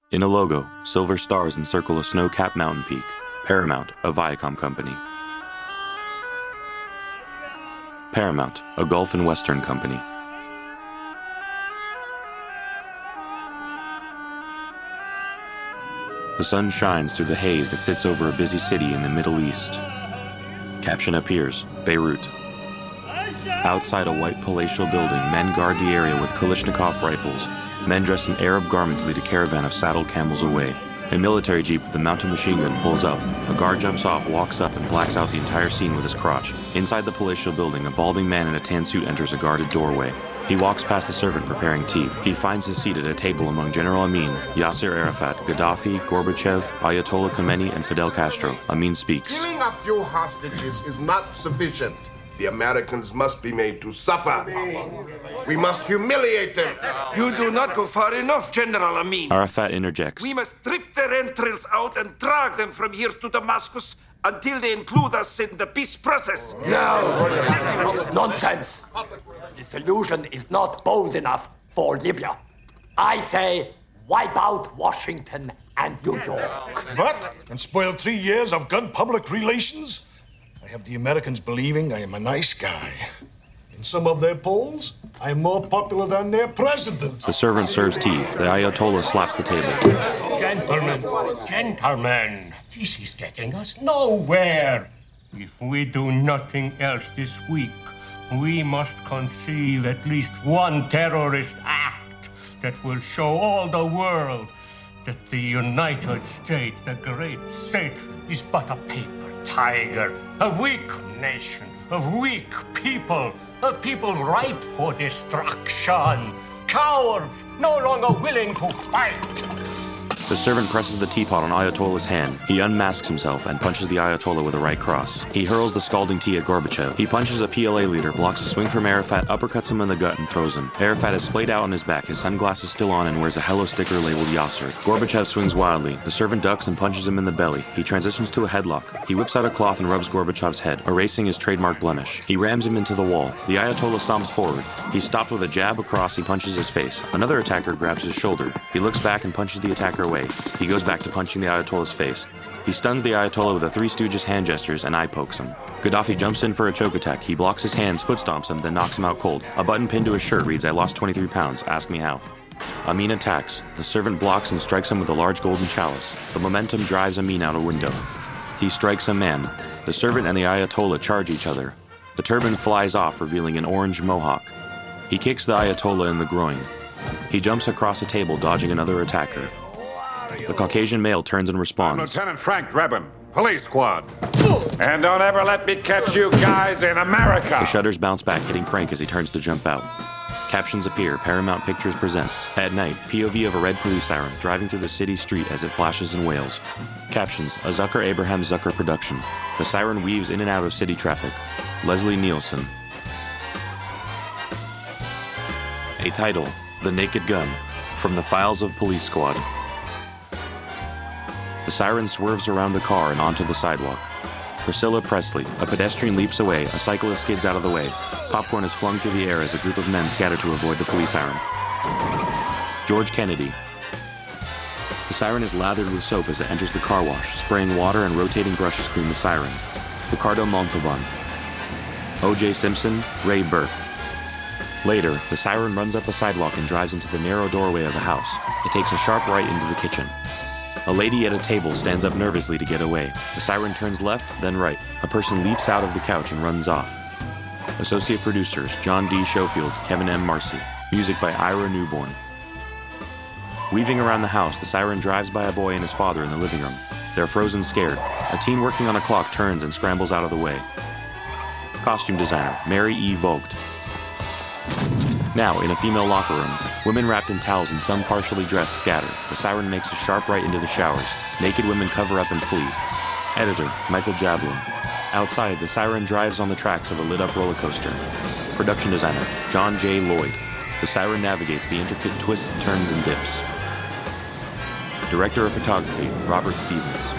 In a logo, silver stars encircle a snow-capped mountain peak. Paramount, a Viacom company. Paramount, a Gulf and Western company. The sun shines through the haze that sits over a busy city in the Middle East. Caption appears, Beirut. Outside a white palatial building, men guard the area with Kalashnikov rifles. Men dressed in Arab garments lead a caravan of saddled camels away. A military jeep with a mounted machine gun pulls up. A guard jumps off, walks up, and blacks out the entire scene with his crotch. Inside the palatial building, a balding man in a tan suit enters a guarded doorway. He walks past the servant preparing tea. He finds his seat at a table among General Amin, Yasser Arafat, Gaddafi, Gorbachev, Ayatollah Khomeini, and Fidel Castro. Amin speaks. Killing a few hostages is not sufficient. The Americans must be made to suffer. We must humiliate them. You do not go far enough, General Amin. Arafat interjects. We must rip their entrails out and drag them from here to Damascus until they include us in the peace process. No, nonsense. The solution is not bold enough for Libya. I say, wipe out Washington and New York. What? And spoil 3 years of good public relations? I have the Americans believing I am a nice guy. In some of their polls, I am more popular than their president. The servant serves tea. The Ayatollah slaps the table. Gentlemen, this is getting us nowhere. If we do nothing else this week, we must conceive at least one terrorist act that will show all the world that the United States, the great Satan, is but a paper tiger, a weak nation, of weak people, a people ripe for destruction, cowards no longer willing to fight. The servant presses the teapot on Ayatollah's hand. He unmasks himself and punches the Ayatollah with a right cross. He hurls the scalding tea at Gorbachev. He punches a PLA leader, blocks a swing from Arafat, uppercuts him in the gut, and throws him. Arafat is splayed out on his back, his sunglasses still on, and wears a hello sticker labeled Yasser. Gorbachev swings wildly. The servant ducks and punches him in the belly. He transitions to a headlock. He whips out a cloth and rubs Gorbachev's head, erasing his trademark blemish. He rams him into the wall. The Ayatollah stomps forward. He's stopped with a jab across. He punches his face. Another attacker grabs his shoulder. He looks back and punches the attacker away. He goes back to punching the Ayatollah's face. He stuns the Ayatollah with the Three Stooges hand gestures and eye pokes him. Gaddafi jumps in for a choke attack. He blocks his hands, foot stomps him, then knocks him out cold. A button pinned to his shirt reads, "I lost 23 pounds. Ask me how." Amin attacks. The servant blocks and strikes him with a large golden chalice. The momentum drives Amin out a window. He strikes a man. The servant and the Ayatollah charge each other. The turban flies off, revealing an orange mohawk. He kicks the Ayatollah in the groin. He jumps across a table, dodging another attacker. The Caucasian male turns and responds. I'm Lieutenant Frank Drebin, police squad. And don't ever let me catch you guys in America! The shutters bounce back, hitting Frank as he turns to jump out. Captions appear. Paramount Pictures presents. At night, POV of a red police siren driving through the city street as it flashes and wails. Captions, a Zucker Abraham Zucker production. The siren weaves in and out of city traffic. Leslie Nielsen. A title, The Naked Gun, from the Files of Police Squad. The siren swerves around the car and onto the sidewalk. Priscilla Presley. A pedestrian leaps away. A cyclist skids out of the way. Popcorn is flung through the air as a group of men scatter to avoid the police siren. George Kennedy. The siren is lathered with soap as it enters the car wash. Spraying water and rotating brushes clean the siren. Ricardo Montalban. O.J. Simpson. Ray Burke. Later, the siren runs up a sidewalk and drives into the narrow doorway of a house. It takes a sharp right into the kitchen. A lady at a table stands up nervously to get away. The siren turns left, then right. A person leaps out of the couch and runs off. Associate producers, John D. Schofield, Kevin M. Marcy. Music by Ira Newborn. Weaving around the house, the siren drives by a boy and his father in the living room. They're frozen scared. A teen working on a clock turns and scrambles out of the way. Costume designer, Mary E. Vogt. Now, in a female locker room, women wrapped in towels and some partially dressed scatter. The siren makes a sharp right into the showers. Naked women cover up and flee. Editor, Michael Jablin. Outside, the siren drives on the tracks of a lit-up roller coaster. Production designer, John J. Lloyd. The siren navigates the intricate twists, turns, and dips. Director of photography, Robert Stevens.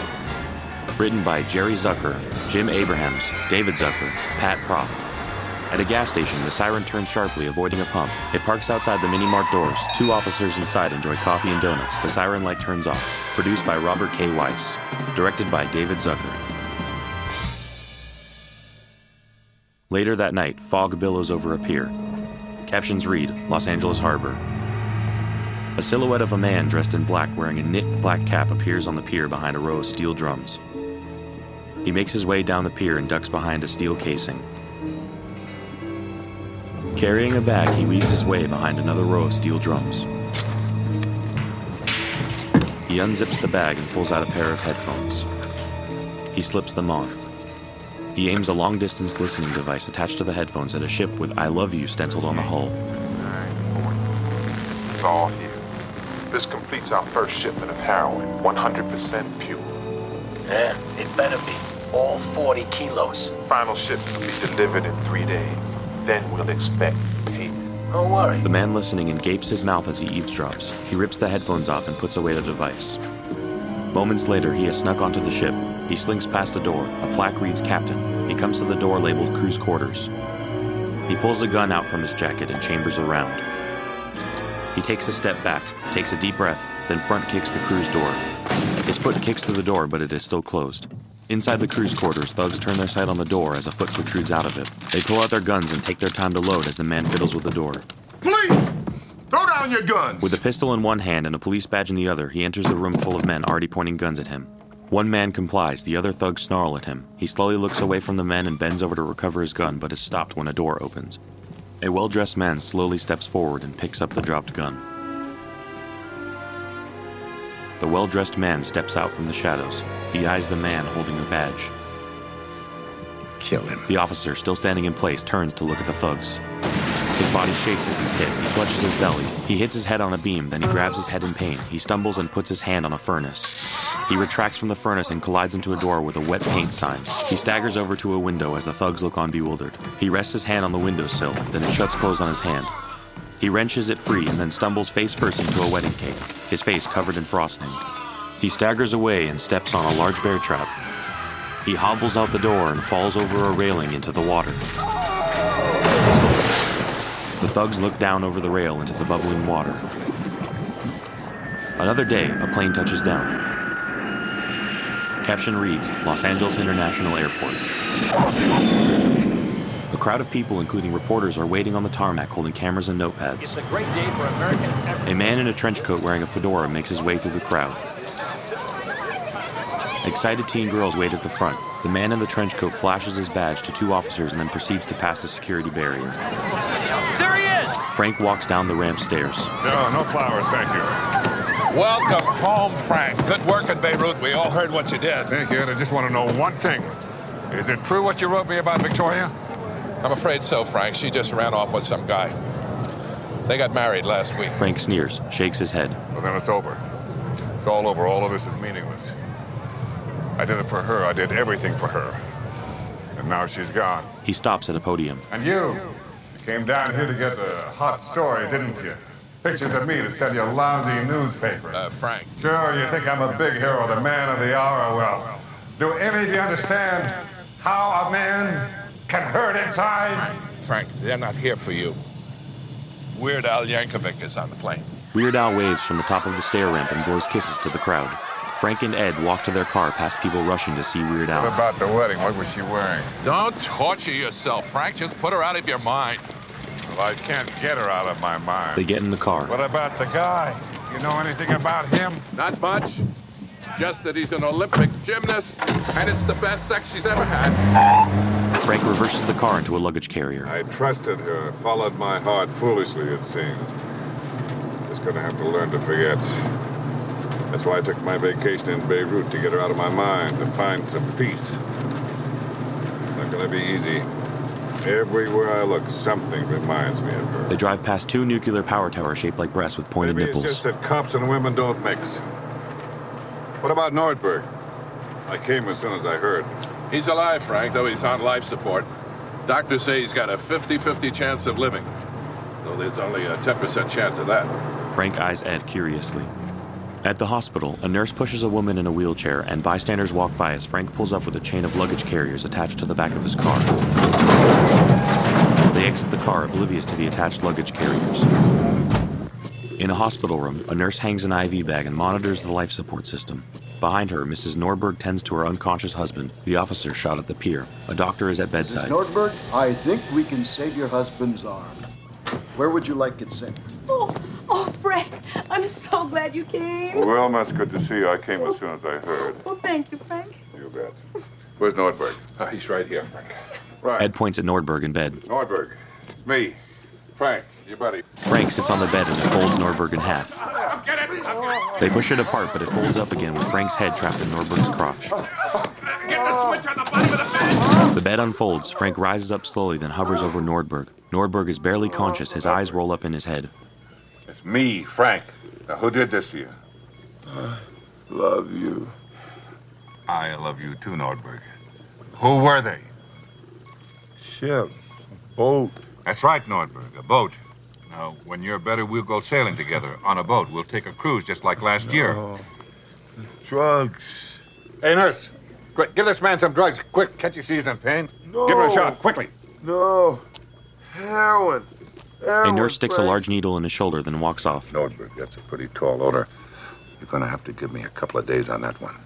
Written by Jerry Zucker, Jim Abrahams, David Zucker, Pat Proft. At a gas station, the siren turns sharply, avoiding a pump. It parks outside the mini-mart doors. 2 officers inside enjoy coffee and donuts. The siren light turns off. Produced by Robert K. Weiss. Directed by David Zucker. Later that night, fog billows over a pier. Captions read, Los Angeles Harbor. A silhouette of a man dressed in black wearing a knit black cap appears on the pier behind a row of steel drums. He makes his way down the pier and ducks behind a steel casing. Carrying a bag, he weaves his way behind another row of steel drums. He unzips the bag and pulls out a pair of headphones. He slips them on. He aims a long-distance listening device attached to the headphones at a ship with I Love You stenciled on the hull. It's all here. This completes our first shipment of heroin, 100% pure. Yeah, it better be. All 40 kilos. Final shipment will be delivered in 3 days. Then we'll expect payment. Don't worry. The man listening gapes his mouth as he eavesdrops. He rips the headphones off and puts away the device. Moments later, he has snuck onto the ship. He slinks past a door. A plaque reads Captain. He comes to the door labeled Crew's Quarters. He pulls a gun out from his jacket and chambers around. He takes a step back, takes a deep breath, then front kicks the crew's door. His foot kicks through the door, but it is still closed. Inside the crew's quarters, thugs turn their sight on the door as a foot protrudes out of it. They pull out their guns and take their time to load as the man fiddles with the door. Police! Throw down your guns! With a pistol in one hand and a police badge in the other, he enters the room full of men already pointing guns at him. One man complies, the other thugs snarl at him. He slowly looks away from the men and bends over to recover his gun, but is stopped when a door opens. A well-dressed man slowly steps forward and picks up the dropped gun. The well-dressed man steps out from the shadows. He eyes the man holding a badge. Kill him. The officer, still standing in place, turns to look at the thugs. His body shakes as he's hit. He clutches his belly. He hits his head on a beam, then he grabs his head in pain. He stumbles and puts his hand on a furnace. He retracts from the furnace and collides into a door with a wet paint sign. He staggers over to a window as the thugs look on bewildered. He rests his hand on the windowsill, then it shuts closed on his hand. He wrenches it free and then stumbles face first into a wedding cake, his face covered in frosting. He staggers away and steps on a large bear trap. He hobbles out the door and falls over a railing into the water. The thugs look down over the rail into the bubbling water. Another day, a plane touches down. Caption reads, Los Angeles International Airport. A crowd of people, including reporters, are waiting on the tarmac holding cameras and notepads. It's a great day for American effort. A man in a trench coat wearing a fedora makes his way through the crowd. Excited teen girls wait at the front. The man in the trench coat flashes his badge to 2 officers and then proceeds to pass the security barrier. There he is! Frank walks down the ramp stairs. No flowers, thank you. Welcome home, Frank. Good work in Beirut. We all heard what you did. Thank you, and I just want to know one thing. Is it true what you wrote me about Victoria? I'm afraid so, Frank. She just ran off with some guy. They got married last week. Frank sneers, shakes his head. Well, then it's over. It's all over. All of this is meaningless. I did it for her. I did everything for her. And now she's gone. He stops at a podium. And you came down here to get a hot story, didn't you? Pictures of me to sell your lousy newspaper. Frank. Sure, you think I'm a big hero, the man of the hour. Well, do any of you understand how a man can hurt inside? Frank, they're not here for you. Weird Al Yankovic is on the plane. Weird Al waves from the top of the stair ramp and blows kisses to the crowd. Frank and Ed walk to their car past people rushing to see Weird Al. What about the wedding? What was she wearing? Don't torture yourself, Frank. Just put her out of your mind. Well, I can't get her out of my mind. They get in the car. What about the guy? You know anything about him? Not much. Just that he's an Olympic gymnast, and it's the best sex she's ever had. Frank reverses the car into a luggage carrier. I trusted her, followed my heart foolishly, it seems. Just gonna have to learn to forget. That's why I took my vacation in Beirut, to get her out of my mind, to find some peace. Not gonna be easy. Everywhere I look, something reminds me of her. They drive past 2 nuclear power towers shaped like breasts with pointed Maybe nipples. It's just that cops and women don't mix. What about Nordberg? I came as soon as I heard. He's alive, Frank, though he's on life support. Doctors say he's got a 50-50 chance of living, though there's only a 10% chance of that. Frank eyes Ed curiously. At the hospital, a nurse pushes a woman in a wheelchair, and bystanders walk by as Frank pulls up with a chain of luggage carriers attached to the back of his car. They exit the car, oblivious to the attached luggage carriers. In a hospital room, a nurse hangs an IV bag and monitors the life support system. Behind her, Mrs. Nordberg tends to her unconscious husband, the officer shot at the pier. A doctor is at bedside. Mrs. Nordberg, I think we can save your husband's arm. Where would you like it sent? Oh, Frank, I'm so glad you came. Well, that's good to see you. I came as soon as I heard. Well, thank you, Frank. You bet. Where's Nordberg? He's right here, Frank. Right. Ed points at Nordberg in bed. Nordberg. It's me. Frank, your buddy. Frank sits on the bed and folds Nordberg in half. Get it! They push it apart, but it folds up again with Frank's head trapped in Nordberg's crotch. Get the switch on the bottom of the bed! The bed unfolds. Frank rises up slowly, then hovers over Nordberg. Nordberg is barely conscious. His eyes roll up in his head. It's me, Frank. Now, who did this to you? Love you. I love you too, Nordberg. Who were they? Ship. Boat. That's right, Nordberg, a boat. Now, when you're better, we'll go sailing together on a boat. We'll take a cruise just like last year. Drugs. Hey, nurse. Quick, give this man some drugs. Quick, can't you see he's in pain? No. Give him a shot, quickly. No. Heroin. A nurse sticks a large needle in his shoulder, then walks off. Nordberg, that's a pretty tall order. You're gonna have to give me a couple of days on that one.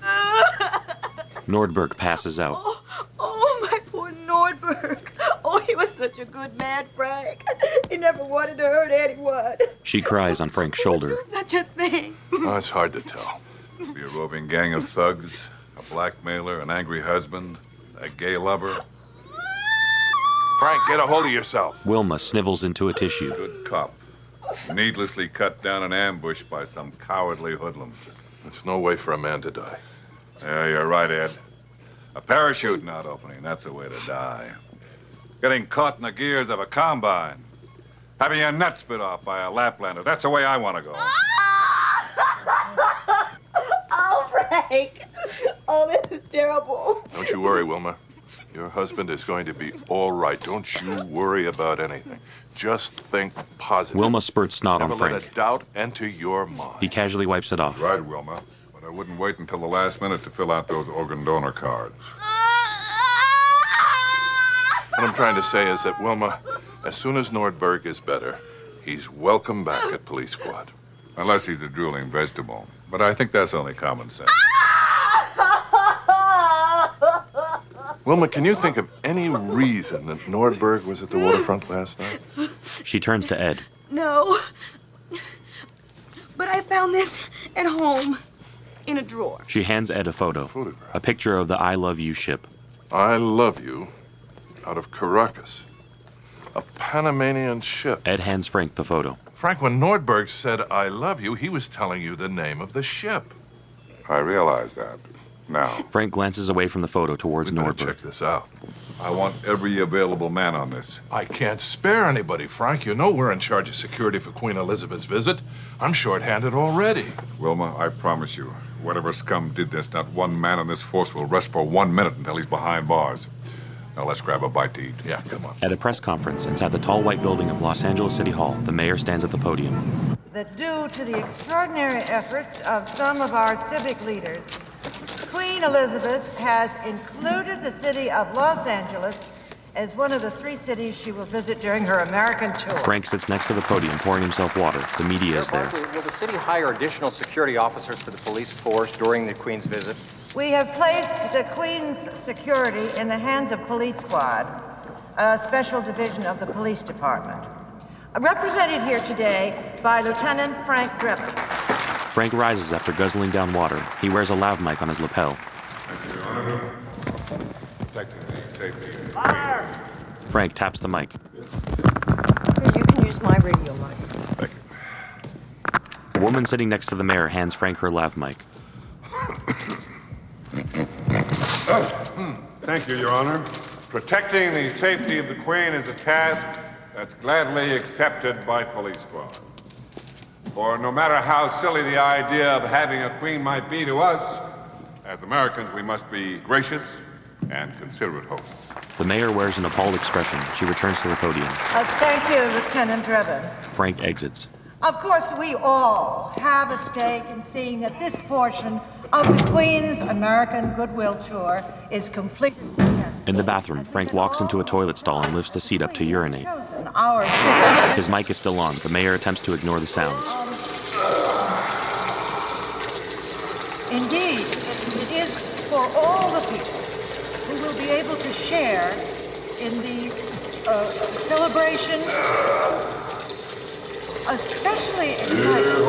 Nordberg passes out. Oh, my poor Nordberg. Oh, he was such a good man, Frank. He never wanted to hurt anyone. She cries on Frank's shoulder. Such a thing. Oh, it's hard to tell. Be a roving gang of thugs, a blackmailer, an angry husband, a gay lover. Frank, get a hold of yourself. Wilma snivels into a tissue. Good cop. Needlessly cut down an ambush by some cowardly hoodlums. There's no way for a man to die. Yeah, you're right, Ed. A parachute not opening, that's the way to die. Getting caught in the gears of a combine. Having your nuts bit off by a Laplander, that's the way I want to go. Oh, Frank. Oh, this is terrible. Don't you worry, Wilma. Your husband is going to be all right. Don't you worry about anything. Just think positive. Wilma spurts snot Never on Frank. let a doubt enter your mind. He casually wipes it off. Right, Wilma. But I wouldn't wait until the last minute to fill out those organ donor cards. What I'm trying to say is that, Wilma, as soon as Nordberg is better, he's welcome back at Police Squad. Unless he's a drooling vegetable. But I think that's only common sense. Wilma, can you think of any reason that Nordberg was at the waterfront last night? She turns to Ed. No. But I found this at home in a drawer. She hands Ed a photo. A picture of the I Love You ship. I love you out of Caracas. A Panamanian ship. Ed hands Frank the photo. Frank, when Nordberg said I love you, he was telling you the name of the ship. I realize that. Now. Frank glances away from the photo towards Nordberg. Check this out. I want every available man on this. I can't spare anybody, Frank. You know we're in charge of security for Queen Elizabeth's visit. I'm short-handed already. Wilma, I promise you, whatever scum did this, not one man on this force will rest for 1 minute until he's behind bars. Now let's grab a bite to eat. Yeah, come on. At a press conference inside the tall white building of Los Angeles City Hall, the mayor stands at the podium. That due to the extraordinary efforts of some of our civic leaders, Queen Elizabeth has included the city of Los Angeles as one of the 3 cities she will visit during her American tour. Frank sits next to the podium, pouring himself water. The media is there. Will the city hire additional security officers for the police force during the Queen's visit? We have placed the Queen's security in the hands of Police Squad, a special division of the police department. Represented here today by Lieutenant Frank Drebin. Frank rises after guzzling down water. He wears a lav mic on his lapel. Thank you, Your Honor. Protecting the safety of the Fire! Frank taps the mic. You can use my radio mic. Thank A you. woman sitting next to the mayor hands Frank her lav mic. Thank you, Your Honor. Protecting the safety of the Queen is a task that's gladly accepted by Police Squad. For no matter how silly the idea of having a queen might be to us, as Americans, we must be gracious and considerate hosts. The mayor wears an appalled expression. She returns to the podium. Thank you, Lieutenant Drebin. Frank exits. Of course, we all have a stake in seeing that this portion of the Queen's American Goodwill Tour is completed. In the bathroom, Frank walks into a toilet stall and lifts the seat up to urinate. our city. His mic is still on. The mayor attempts to ignore the sounds. Indeed, it is for all the people who will be able to share in the celebration, especially exciting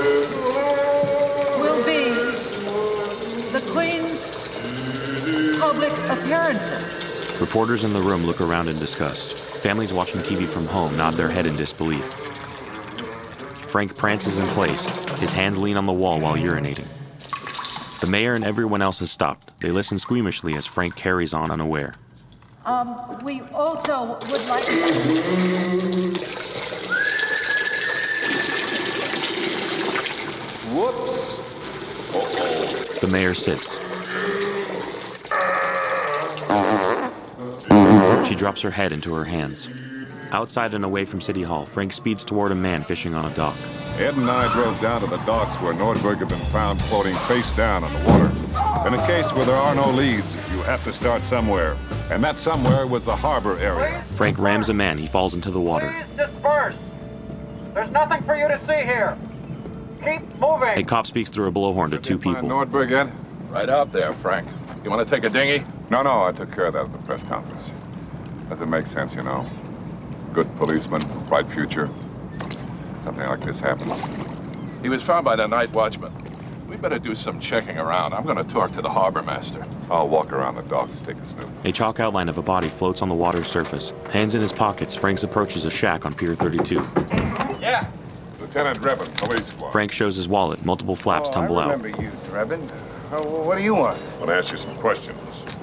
will be the Queen's public appearances. Reporters in the room look around in disgust. Families watching TV from home nod their head in disbelief. Frank prances in place. His hands lean on the wall while urinating. The mayor and everyone else has stopped. They listen squeamishly as Frank carries on unaware. We also would like to... Whoops. Uh-oh. The mayor sits. She drops her head into her hands. Outside and away from City Hall, Frank speeds toward a man fishing on a dock. Ed and I drove down to the docks where Nordberg had been found floating face down on the water. In a case where there are no leads, you have to start somewhere. And that somewhere was the harbor area. Frank rams a man. He falls into the water. Please disperse. There's nothing for you to see here. Keep moving. A cop speaks through a blowhorn to two people. Nordberg, Ed? Right out there, Frank. You want to take a dinghy? No, I took care of that at the press conference. Doesn't make sense, you know. Good policeman, bright future. Something like this happens. He was found by the night watchman. We better do some checking around. I'm going to talk to the harbor master. I'll walk around the docks, take a snoop. A chalk outline of a body floats on the water's surface. Hands in his pockets, Frank approaches a shack on Pier 32. Yeah. Lieutenant Drebin, police squad. Frank shows his wallet. Multiple flaps tumble I out. remember you, Drebin. What do you want? I want to ask you some questions.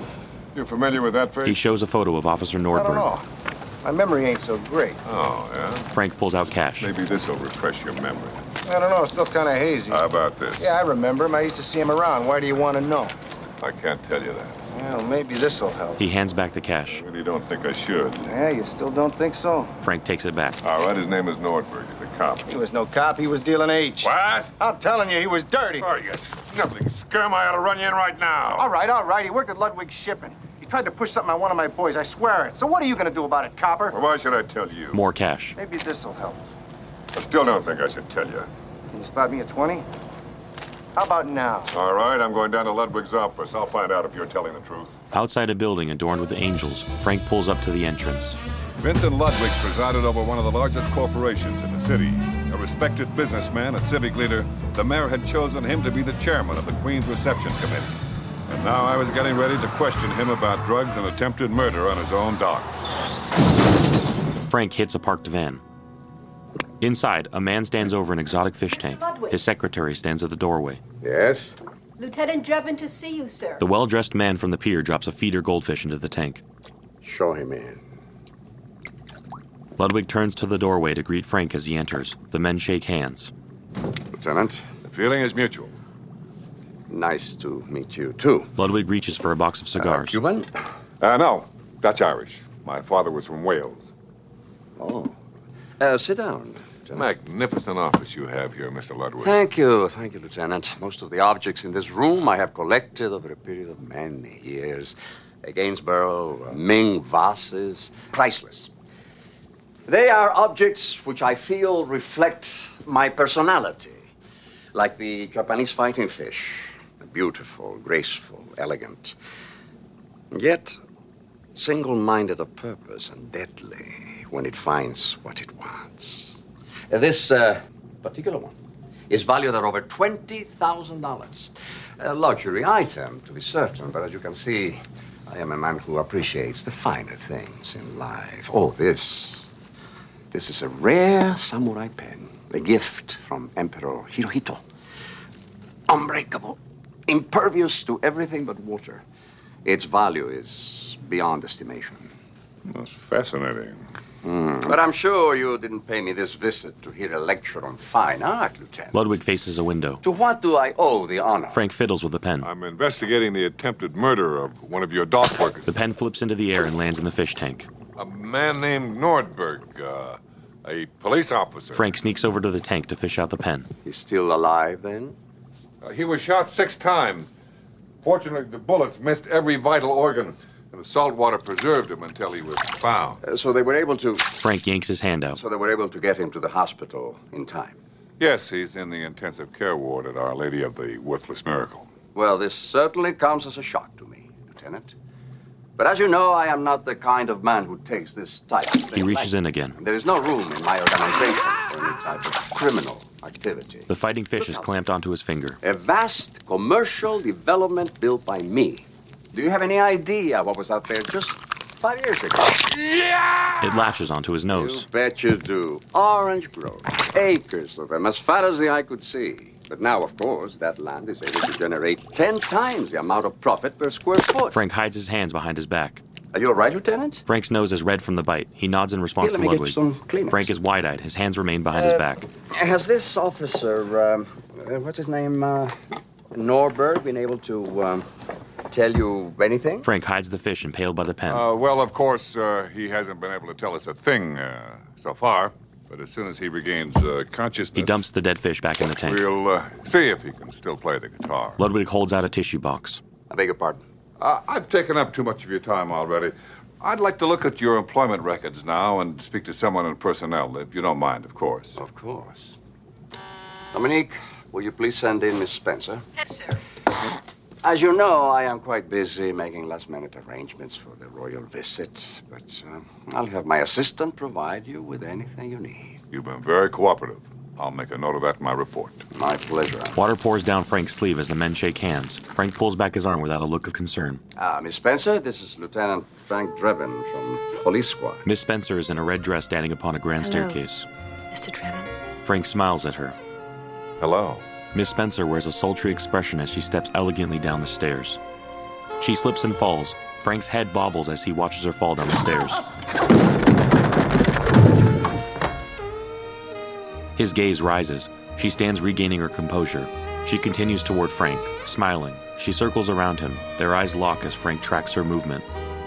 You familiar with that face? He shows a photo of Officer Nordberg. I don't know. My memory ain't so great. Oh, yeah? Frank pulls out cash. Maybe this'll refresh your memory. I don't know. It's still kind of hazy. How about this? Yeah, I remember him. I used to see him around. Why do you want to know? I can't tell you that. Well, maybe this'll help. He hands back the cash. I really don't think I should. Yeah, you still don't think so? Frank takes it back. All right, his name is Nordberg. He's a cop. He was no cop. He was dealing H. What? I'm telling you, he was dirty. Oh, you sniveling scum. I ought to run you in right now. All right. He worked at Ludwig Shipping. He tried to push something on one of my boys. I swear it. So what are you going to do about it, copper? Well, why should I tell you? More cash. Maybe this'll help. I still don't think I should tell you. Can you spot me at 20? How about now? All right, I'm going down to Ludwig's office. I'll find out if you're telling the truth. Outside a building adorned with angels, Frank pulls up to the entrance. Vincent Ludwig presided over one of the largest corporations in the city. A respected businessman and civic leader, the mayor had chosen him to be the chairman of the Queen's Reception Committee. And now I was getting ready to question him about drugs and attempted murder on his own docks. Frank hits a parked van. Inside, a man stands over an exotic fish tank. His secretary stands at the doorway. Yes? Lieutenant Drebin to see you, sir. The well-dressed man from the pier drops a feeder goldfish into the tank. Show him in. Ludwig turns to the doorway to greet Frank as he enters. The men shake hands. Lieutenant? The feeling is mutual. Nice to meet you, too. Ludwig reaches for a box of cigars. Cuban? No. Dutch-Irish. My father was from Wales. Oh. Sit down. Magnificent office you have here, Mr. Ludwig. Thank you, Lieutenant. Most of the objects in this room I have collected over a period of many years. Gainsborough, Ming vases, priceless. They are objects which I feel reflect my personality, like the Japanese fighting fish, beautiful, graceful, elegant, yet single-minded of purpose and deadly when it finds what it wants. This particular one is valued at over $20,000. A luxury item, to be certain, but as you can see, I am a man who appreciates the finer things in life. Oh, this is a rare samurai pen, a gift from Emperor Hirohito. Unbreakable, impervious to everything but water. Its value is beyond estimation. That's fascinating. But I'm sure you didn't pay me this visit to hear a lecture on fine art, Lieutenant. Ludwig faces a window. To what do I owe the honor? Frank fiddles with the pen. I'm investigating the attempted murder of one of your dock workers. The pen flips into the air and lands in the fish tank. A man named Nordberg, a police officer. Frank sneaks over to the tank to fish out the pen. He's still alive, then? He was shot 6 times. Fortunately, the bullets missed every vital organ. And the salt water preserved him until he was found. So they were able to... Frank yanks his hand out. So they were able to get him to the hospital in time. Yes, he's in the intensive care ward at Our Lady of the Worthless Miracle. Well, this certainly comes as a shock to me, Lieutenant. But as you know, I am not the kind of man who takes this type of thing. He reaches in again. There is no room in my organization for any type of criminal activity. The fighting fish is clamped onto his finger. A vast commercial development built by me. Do you have any idea what was out there just 5 years ago? Yeah! It lashes onto his nose. You bet you do. Orange groves, acres of them, as far as the eye could see. But now, of course, that land is able to generate 10 times the amount of profit per square foot. Frank hides his hands behind his back. Are you all right, Lieutenant? Frank's nose is red from the bite. He nods in response Here, to let me Ludwig. get some Kleenex. Frank is wide-eyed. His hands remain behind his back. Has this officer, what's his name, Norberg, been able to tell you anything? Frank hides the fish impaled by the pen. Well, of course, he hasn't been able to tell us a thing so far. But as soon as he regains consciousness... He dumps the dead fish back in the tank. We'll see if he can still play the guitar. Ludwig holds out a tissue box. I beg your pardon? I've taken up too much of your time already. I'd like to look at your employment records now and speak to someone in personnel, if you don't mind, of course. Of course. Dominique, will you please send in Miss Spencer? Yes, sir. As you know, I am quite busy making last-minute arrangements for the royal visit, but I'll have my assistant provide you with anything you need. You've been very cooperative. I'll make a note of that in my report. My pleasure. Water pours down Frank's sleeve as the men shake hands. Frank pulls back his arm without a look of concern. Miss Spencer, this is Lieutenant Frank Drebin from Police Squad. Miss Spencer is in a red dress standing upon a grand staircase. Mr. Drebin? Frank smiles at her. Hello. Miss Spencer wears a sultry expression as she steps elegantly down the stairs. She slips and falls. Frank's head bobbles as he watches her fall down the stairs. His gaze rises. She stands regaining her composure. She continues toward Frank, smiling. She circles around him. Their eyes lock as Frank tracks her movement.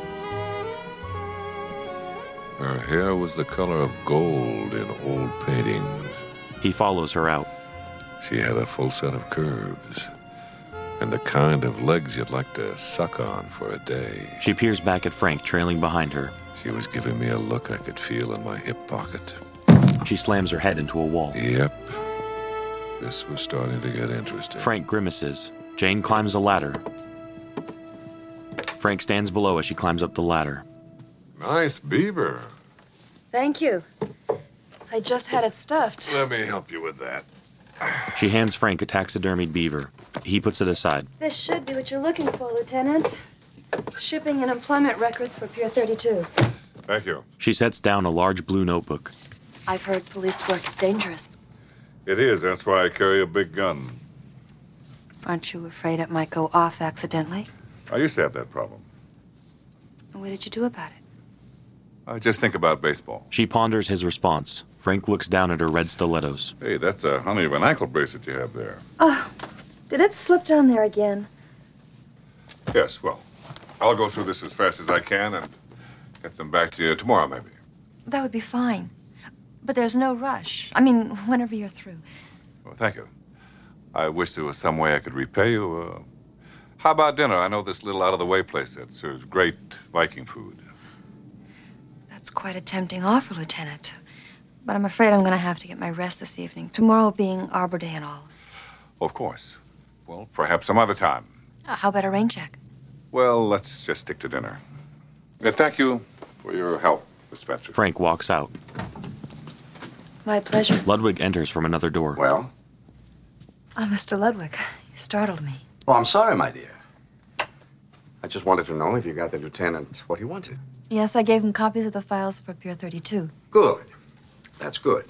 Her hair was the color of gold in old paintings. He follows her out. She had a full set of curves, and the kind of legs you'd like to suck on for a day. She peers back at Frank, trailing behind her. She was giving me a look I could feel in my hip pocket. She slams her head into a wall. Yep. This was starting to get interesting. Frank grimaces. Jane climbs a ladder. Frank stands below as she climbs up the ladder. Nice beaver. Thank you. I just had it stuffed. Let me help you with that. She hands Frank a taxidermied beaver. He puts it aside. This should be what you're looking for, Lieutenant. Shipping and employment records for Pier 32. Thank you. She sets down a large blue notebook. I've heard police work is dangerous. It is. That's why I carry a big gun. Aren't you afraid it might go off accidentally? I used to have that problem. And what did you do about it? I just think about baseball. She ponders his response. Frank looks down at her red stilettos. Hey, that's a honey of an ankle bracelet you have there. Oh, did it slip down there again? Yes, well, I'll go through this as fast as I can and get them back to you tomorrow, maybe. That would be fine. But there's no rush. I mean, whenever you're through. Well, thank you. I wish there was some way I could repay you. How about dinner? I know this little out-of-the-way place that serves great Viking food. That's quite a tempting offer, Lieutenant. But I'm afraid I'm going to have to get my rest this evening. Tomorrow being Arbor Day and all. Of course. Well, perhaps some other time. How about a rain check? Well, let's just stick to dinner. Thank you for your help, Miss Spencer. Frank walks out. My pleasure. Ludwig enters from another door. Well? Oh, Mr. Ludwig, you startled me. Oh, I'm sorry, my dear. I just wanted to know if you got the lieutenant what he wanted. Yes, I gave him copies of the files for Pier 32. Good. That's good.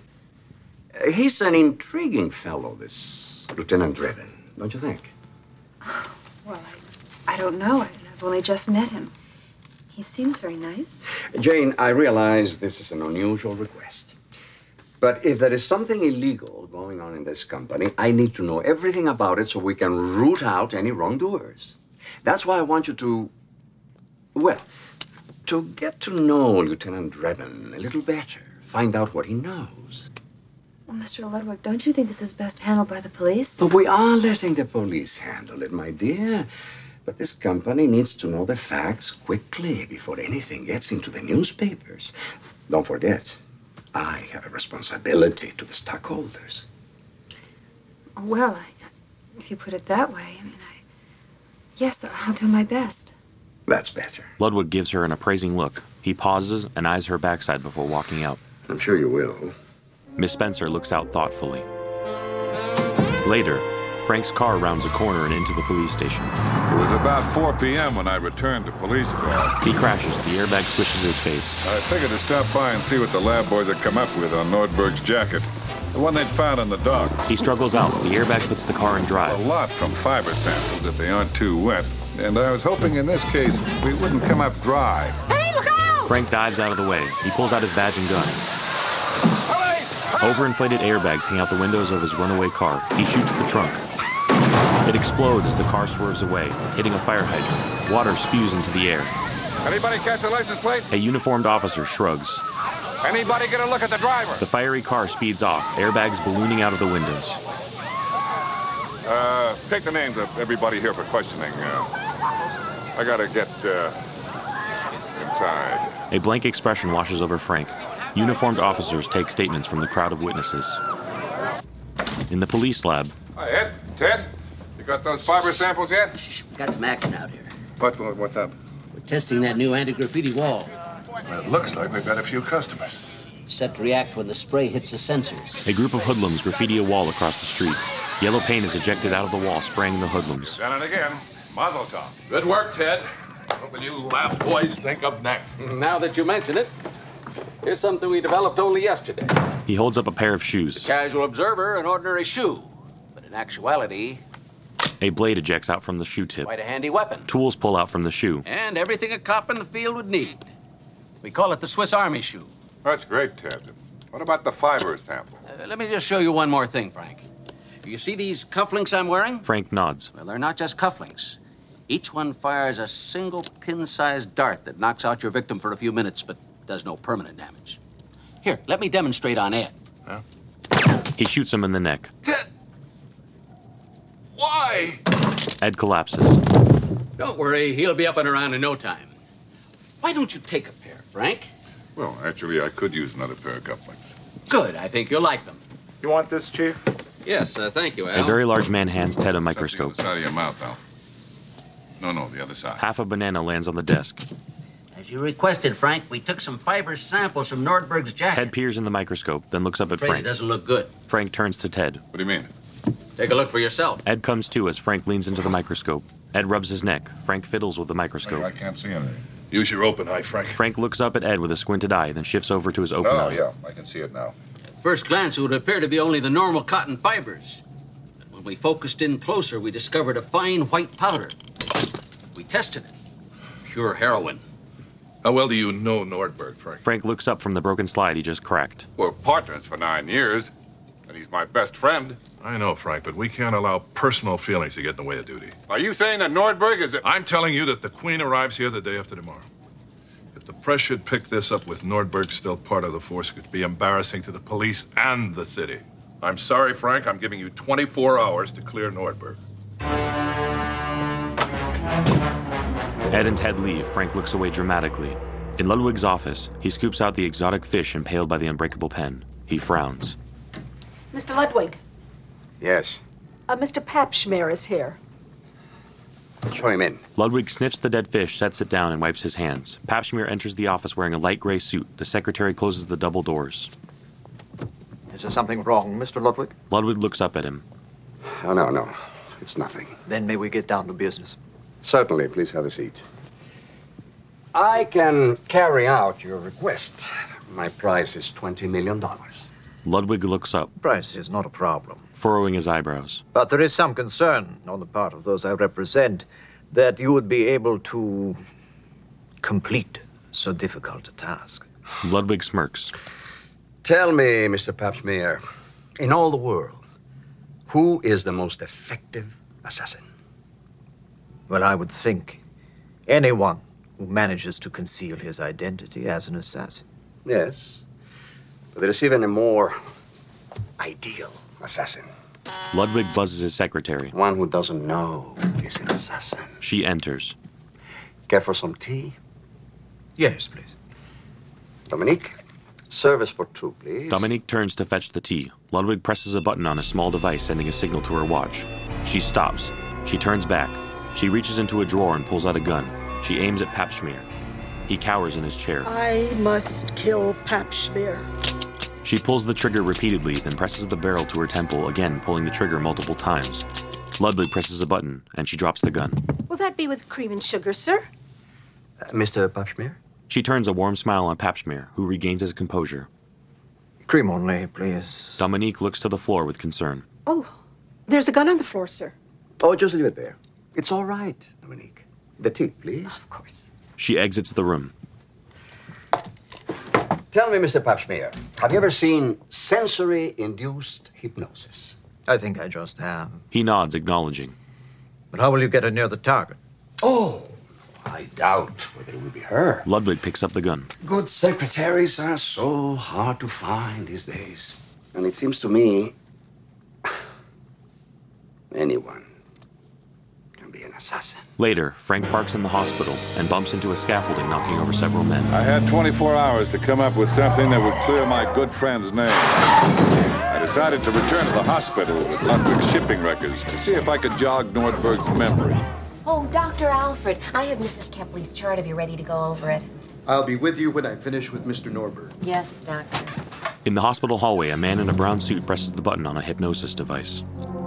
He's an intriguing fellow, this Lieutenant Drebin, don't you think? Well, I don't know. I've only just met him. He seems very nice. Jane, I realize this is an unusual request. But if there is something illegal going on in this company, I need to know everything about it so we can root out any wrongdoers. That's why I want you to, well, to get to know Lieutenant Drebin a little better. Find out what he knows. Well, Mr. Ludwig, don't you think this is best handled by the police? But we are letting the police handle it, my dear. But this company needs to know the facts quickly before anything gets into the newspapers. Don't forget, I have a responsibility to the stockholders. Well, if you put it that way, yes, I'll do my best. That's better. Ludwig gives her an appraising look. He pauses and eyes her backside before walking out. I'm sure you will. Miss Spencer looks out thoughtfully. Later, Frank's car rounds a corner and into the police station. It was about 4 p.m. when I returned to police car. He crashes. The airbag swishes his face. I figured to stop by and see what the lab boys had come up with on Nordberg's jacket. The one they'd found in the dock. He struggles out. The airbag puts the car in drive. A lot from fiber samples if they aren't too wet. And I was hoping in this case we wouldn't come up dry. Hey, look out! Frank dives out of the way. He pulls out his badge and gun. Overinflated airbags hang out the windows of his runaway car. He shoots the trunk. It explodes as the car swerves away, hitting a fire hydrant. Water spews into the air. Anybody catch a license plate? A uniformed officer shrugs. Anybody get a look at the driver? The fiery car speeds off, airbags ballooning out of the windows. Take the names of everybody here for questioning. I gotta get, inside. A blank expression washes over Frank. Uniformed officers take statements from the crowd of witnesses. In the police lab... Hi, Ed. Ted? You got those fiber samples yet? We got some action out here. What's up? We're testing that new anti-graffiti wall. Well, it looks like we've got a few customers. Set to react when the spray hits the sensors. A group of hoodlums graffiti a wall across the street. Yellow paint is ejected out of the wall, spraying the hoodlums. Done it again. Mazel tov. Good work, Ted. What will you lab boys think of next? Now that you mention it, here's something we developed only yesterday. He holds up a pair of shoes. Casual observer, an ordinary shoe. But in actuality... A blade ejects out from the shoe tip. Quite a handy weapon. Tools pull out from the shoe. And everything a cop in the field would need. We call it the Swiss Army shoe. That's great, Ted. What about the fiber sample? Let me just show you one more thing, Frank. You see these cufflinks I'm wearing? Frank nods. Well, they're not just cufflinks. Each one fires a single pin-sized dart that knocks out your victim for a few minutes, but does no permanent damage. Here, let me demonstrate on Ed. Huh? He shoots him in the neck. Ted! Why? Ed collapses. Don't worry, he'll be up and around in no time. Why don't you take a pair, Frank? Well, actually, I could use another pair of cufflinks. Good, I think you'll like them. You want this, Chief? Yes, thank you, Al. A very large man hands Ted a microscope. The side of your mouth, Al. No, the other side. Half a banana lands on the desk. As you requested, Frank, we took some fiber samples from Nordberg's jacket. Ted peers in the microscope, then looks up at Afraid Frank. It doesn't look good. Frank turns to Ted. What do you mean? Take a look for yourself. Ed comes to as Frank leans into the microscope. Ed rubs his neck. Frank fiddles with the microscope. I can't see anything. Use your open eye, Frank. Frank looks up at Ed with a squinted eye, then shifts over to his open eye. Oh, yeah, I can see it now. At first glance, it would appear to be only the normal cotton fibers. But when we focused in closer, we discovered a fine white powder. We tested it. Pure heroin. How well do you know Nordberg, Frank? Frank looks up from the broken slide he just cracked. We're partners for 9 years, and he's my best friend. I know, Frank, but we can't allow personal feelings to get in the way of duty. Are you saying that Nordberg is a... I'm telling you that the Queen arrives here the day after tomorrow. If the press should pick this up with Nordberg still part of the force, it could be embarrassing to the police and the city. I'm sorry, Frank. I'm giving you 24 hours to clear Nordberg. Ed and Ted leave. Frank looks away dramatically. In Ludwig's office, he scoops out the exotic fish impaled by the unbreakable pen. He frowns. Mr. Ludwig, Yes. Mr. Papschmer is here. Show him in. Ludwig sniffs the dead fish, sets it down, and wipes his hands. Papschmer enters the office wearing a light gray suit. The secretary closes the double doors. Is there something wrong, Mr. Ludwig? Ludwig looks up at him. Oh, no. It's nothing. Then may we get down to business? Certainly. Please have a seat. I can carry out your request. My price is $20 million. Ludwig looks up, Price is not a problem. furrowing his eyebrows. But there is some concern on the part of those I represent that you would be able to complete so difficult a task. Ludwig smirks. Tell me, Mr. Papschmer, in all the world, who is the most effective assassin? Well, I would think anyone who manages to conceal his identity as an assassin. Yes. But there is even a more ideal assassin. Ludwig buzzes his secretary. One who doesn't know is an assassin. She enters. Care for some tea? Yes, please. Dominique, service for two, please. Dominique turns to fetch the tea. Ludwig presses a button on a small device, sending a signal to her watch. She stops. She turns back. She reaches into a drawer and pulls out a gun. She aims at Papschmier. He cowers in his chair. I must kill Papschmier. She pulls the trigger repeatedly, then presses the barrel to her temple, again pulling the trigger multiple times. Ludwig presses a button, and she drops the gun. Will that be with cream and sugar, sir? Mr. Papschmier? She turns a warm smile on Papschmier, who regains his composure. Cream only, please. Dominique looks to the floor with concern. Oh, there's a gun on the floor, sir. Oh, just leave it there. It's all right, Dominique. The tea, please. Of course. She exits the room. Tell me, Mr. Papschmier, have you ever seen sensory-induced hypnosis? I think I just have. He nods, acknowledging. But how will you get her near the target? Oh, I doubt whether it will be her. Ludwig picks up the gun. Good secretaries are so hard to find these days. And it seems to me, anyone can be an assassin. Later, Frank parks in the hospital and bumps into a scaffolding, knocking over several men. I had 24 hours to come up with something that would clear my good friend's name. I decided to return to the hospital with Ludwig's shipping records to see if I could jog Nordberg's memory. Oh, Dr. Alfred, I have Mrs. Kepley's chart if you're ready to go over it. I'll be with you when I finish with Mr. Nordberg. Yes, Doctor. In the hospital hallway, a man in a brown suit presses the button on a hypnosis device.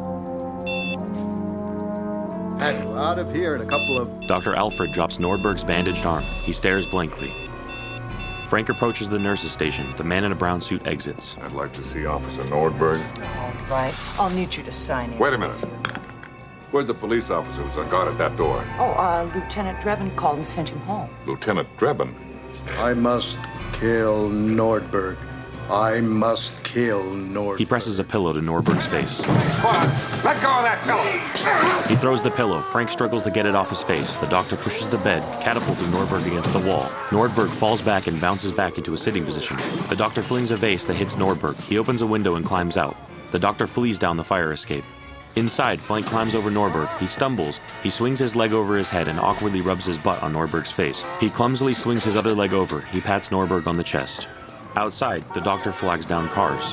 And we're out of here in a couple of... Dr. Alfred drops Nordberg's bandaged arm. He stares blankly. Frank approaches the nurse's station. The man in a brown suit exits. I'd like to see Officer Nordberg. All right. I'll need you to sign in. Wait a minute. Where's the police officer who's on guard at that door? Oh, Lieutenant Drebin called and sent him home. Lieutenant Drebin. I must kill Nordberg. I must kill Nordberg. He presses a pillow to Nordberg's face. Squad, let go of that pillow. He throws the pillow. Frank struggles to get it off his face. The doctor pushes the bed, catapulting Nordberg against the wall. Nordberg falls back and bounces back into a sitting position. The doctor flings a vase that hits Nordberg. He opens a window and climbs out. The doctor flees down the fire escape. Inside, Frank climbs over Nordberg. He stumbles. He swings his leg over his head and awkwardly rubs his butt on Nordberg's face. He clumsily swings his other leg over. He pats Nordberg on the chest. Outside, the doctor flags down cars.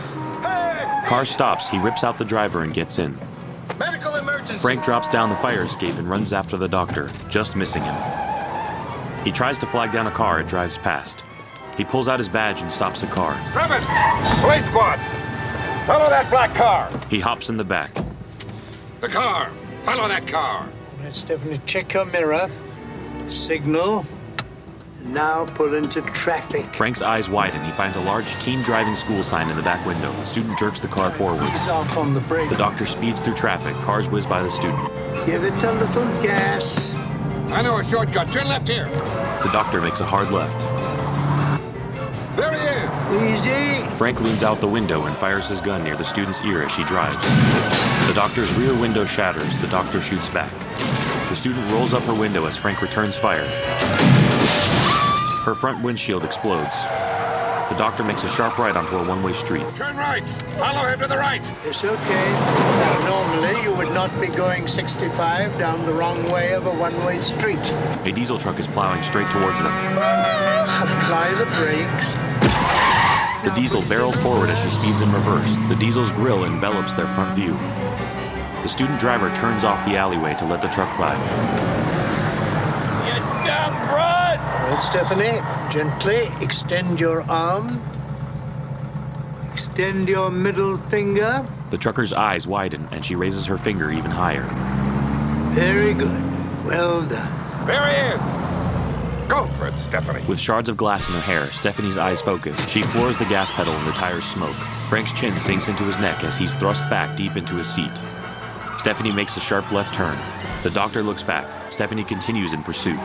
Car stops. He rips out the driver and gets in. Medical emergency! Frank drops down the fire escape and runs after the doctor, just missing him. He tries to flag down a car it drives past. He pulls out his badge and stops the car. Drebin! Police squad! Follow that black car! He hops in the back. The car! Follow that car! All right, Stephanie, check your mirror. Signal. Now pull into traffic. Frank's eyes widen. He finds a large teen driving school sign in the back window. The student jerks the car forward. Ease off on the brake. The doctor speeds through traffic. Cars whiz by the student. Give it a little gas. I know a shortcut. Turn left here. The doctor makes a hard left. There he is. Easy. Frank leans out the window and fires his gun near the student's ear as she drives. The doctor's rear window shatters. The doctor shoots back. The student rolls up her window as Frank returns fire. Her front windshield explodes. The doctor makes a sharp right onto a one-way street. Turn right. Follow him to the right. It's okay. Now, normally, you would not be going 65 down the wrong way of a one-way street. A diesel truck is plowing straight towards them. Apply the brakes. The diesel barrels forward as she speeds in reverse. The diesel's grille envelops their front view. The student driver turns off the alleyway to let the truck by. You dumb broad! All right, Stephanie, gently extend your arm. Extend your middle finger. The trucker's eyes widen, and she raises her finger even higher. Very good. Well done. There he is. Go for it, Stephanie. With shards of glass in her hair, Stephanie's eyes focus. She floors the gas pedal and the tires smoke. Frank's chin sinks into his neck as he's thrust back deep into his seat. Stephanie makes a sharp left turn. The doctor looks back. Stephanie continues in pursuit.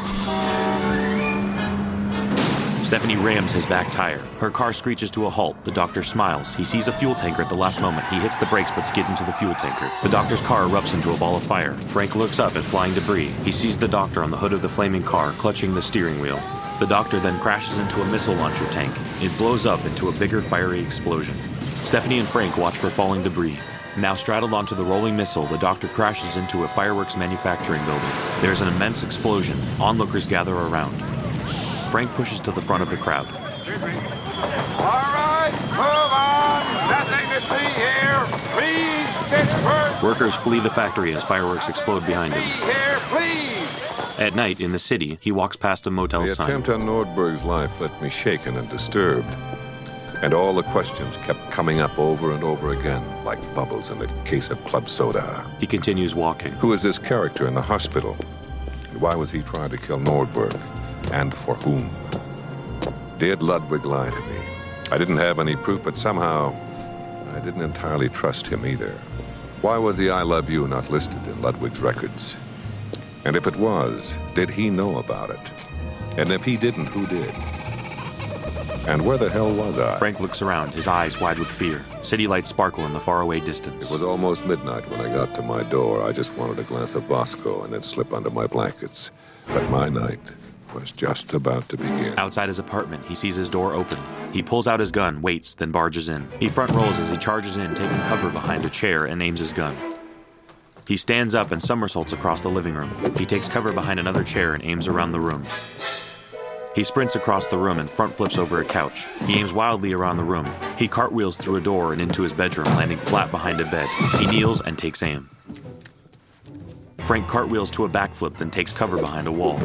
Stephanie rams his back tire. Her car screeches to a halt. The doctor smiles. He sees a fuel tanker at the last moment. He hits the brakes but skids into the fuel tanker. The doctor's car erupts into a ball of fire. Frank looks up at flying debris. He sees the doctor on the hood of the flaming car, clutching the steering wheel. The doctor then crashes into a missile launcher tank. It blows up into a bigger fiery explosion. Stephanie and Frank watch for falling debris. Now straddled onto the rolling missile, the doctor crashes into a fireworks manufacturing building. There's an immense explosion. Onlookers gather around. Frank pushes to the front of the crowd. All right, move on. Nothing to see here. Please disperse. Workers flee the factory as fireworks explode behind him. Here, please. At night, in the city, he walks past a motel The sign. attempt on Nordberg's life left me shaken and disturbed. And all the questions kept coming up over and over again, like bubbles in a case of club soda. He continues walking. Who is this character in the hospital? And why was he trying to kill Nordberg? And for whom? Did Ludwig lie to me? I didn't have any proof, but somehow I didn't entirely trust him either. Why was the I love you not listed in Ludwig's records? And if it was, did he know about it? And if he didn't, who did? And where the hell was I? Frank looks around, his eyes wide with fear. City lights sparkle in the faraway distance. It was almost midnight when I got to my door. I just wanted a glass of Bosco and then slip under my blankets. But my night was just about to begin. Outside his apartment, he sees his door open. He pulls out his gun, waits, then barges in. He front rolls as he charges in, taking cover behind a chair and aims his gun. He stands up and somersaults across the living room. He takes cover behind another chair and aims around the room. He sprints across the room and front flips over a couch. He aims wildly around the room. He cartwheels through a door and into his bedroom, landing flat behind a bed. He kneels and takes aim. Frank cartwheels to a backflip, then takes cover behind a wall.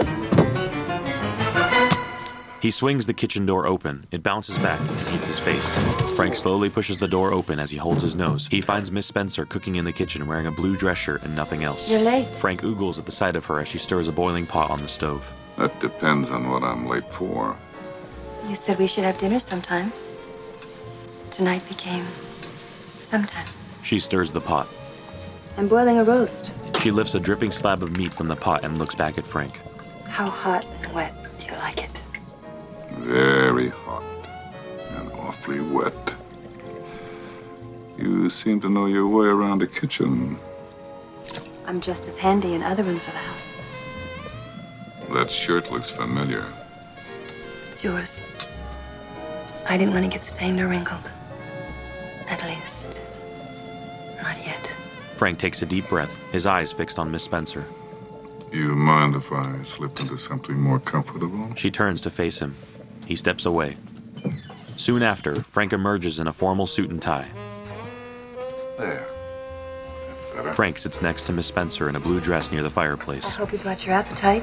He swings the kitchen door open. It bounces back and hits his face. Frank slowly pushes the door open as he holds his nose. He finds Miss Spencer cooking in the kitchen wearing a blue dress shirt and nothing else. You're late. Frank oogles at the sight of her as she stirs a boiling pot on the stove. That depends on what I'm late for. You said we should have dinner sometime. Tonight became sometime. She stirs the pot. I'm boiling a roast. She lifts a dripping slab of meat from the pot and looks back at Frank. How hot and wet do you like it? Very hot and awfully wet. You seem to know your way around the kitchen. I'm just as handy in other rooms of the house. That shirt looks familiar. It's yours. I didn't want to get stained or wrinkled. At least, not yet. Frank takes a deep breath, his eyes fixed on Miss Spencer. You mind if I slip into something more comfortable? She turns to face him. He steps away. Soon after, Frank emerges in a formal suit and tie. There. That's better. Frank sits next to Miss Spencer in a blue dress near the fireplace. I hope you brought your appetite.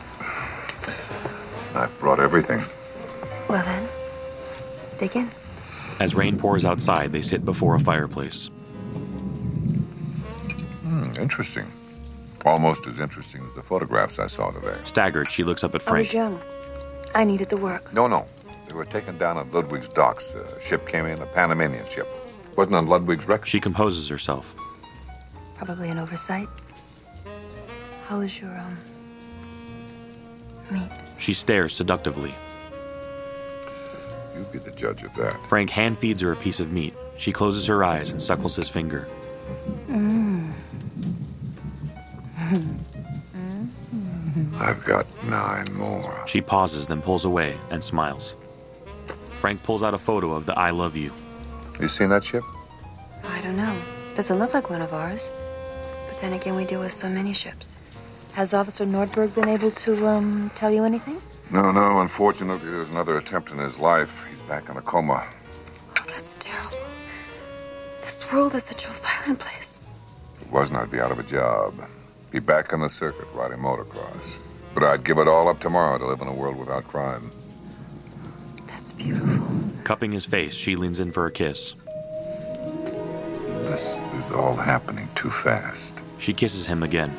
I brought everything. Well then, dig in. As rain pours outside, they sit before a fireplace. Interesting. Almost as interesting as the photographs I saw today. Staggered, she looks up at I Frank. was young. I needed the work. No. They were taken down at Ludwig's docks. A ship came in, a Panamanian ship. Wasn't on Ludwig's record. She composes herself. Probably an oversight. How was your, meat? She stares seductively. You be the judge of that. Frank hand feeds her a piece of meat. She closes her eyes and suckles his finger. I've got 9 more. She pauses, then pulls away and smiles. Frank pulls out a photo of the I love you. You seen that ship? I don't know. Doesn't look like one of ours. But then again, we deal with so many ships. Has Officer Nordberg been able to, tell you anything? No. Unfortunately, there's another attempt in his life. He's back in a coma. Oh, that's terrible. This world is such a violent place. If it wasn't, I'd be out of a job. Be back on the circuit riding motocross. But I'd give it all up tomorrow to live in a world without crime. That's beautiful. Cupping his face, she leans in for a kiss. This is all happening too fast. She kisses him again.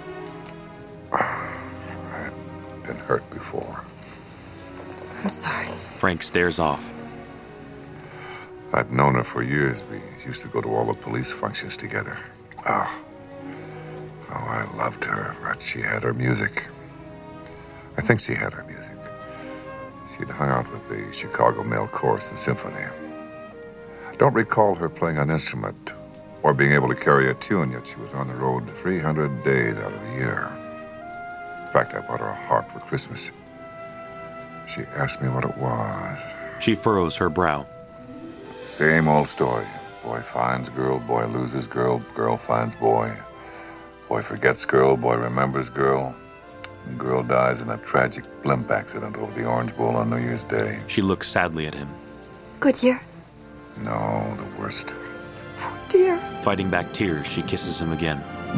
I've been hurt before. I'm sorry. Frank stares off. I'd known her for years. We used to go to all the police functions together. Oh, I loved her, but she had her music. I think she had her music. She'd hung out with the Chicago Male Chorus and Symphony. Don't recall her playing an instrument or being able to carry a tune, yet she was on the road 300 days out of the year. In fact, I bought her a harp for Christmas. She asked me what it was. She furrows her brow. It's the same old story. Boy finds girl, boy loses girl, girl finds boy. Boy forgets girl, boy remembers girl. And girl dies in a tragic blimp accident over the Orange Bowl on New Year's Day. She looks sadly at him. Goodyear. No, the worst. Dear. Fighting back tears, she kisses him again.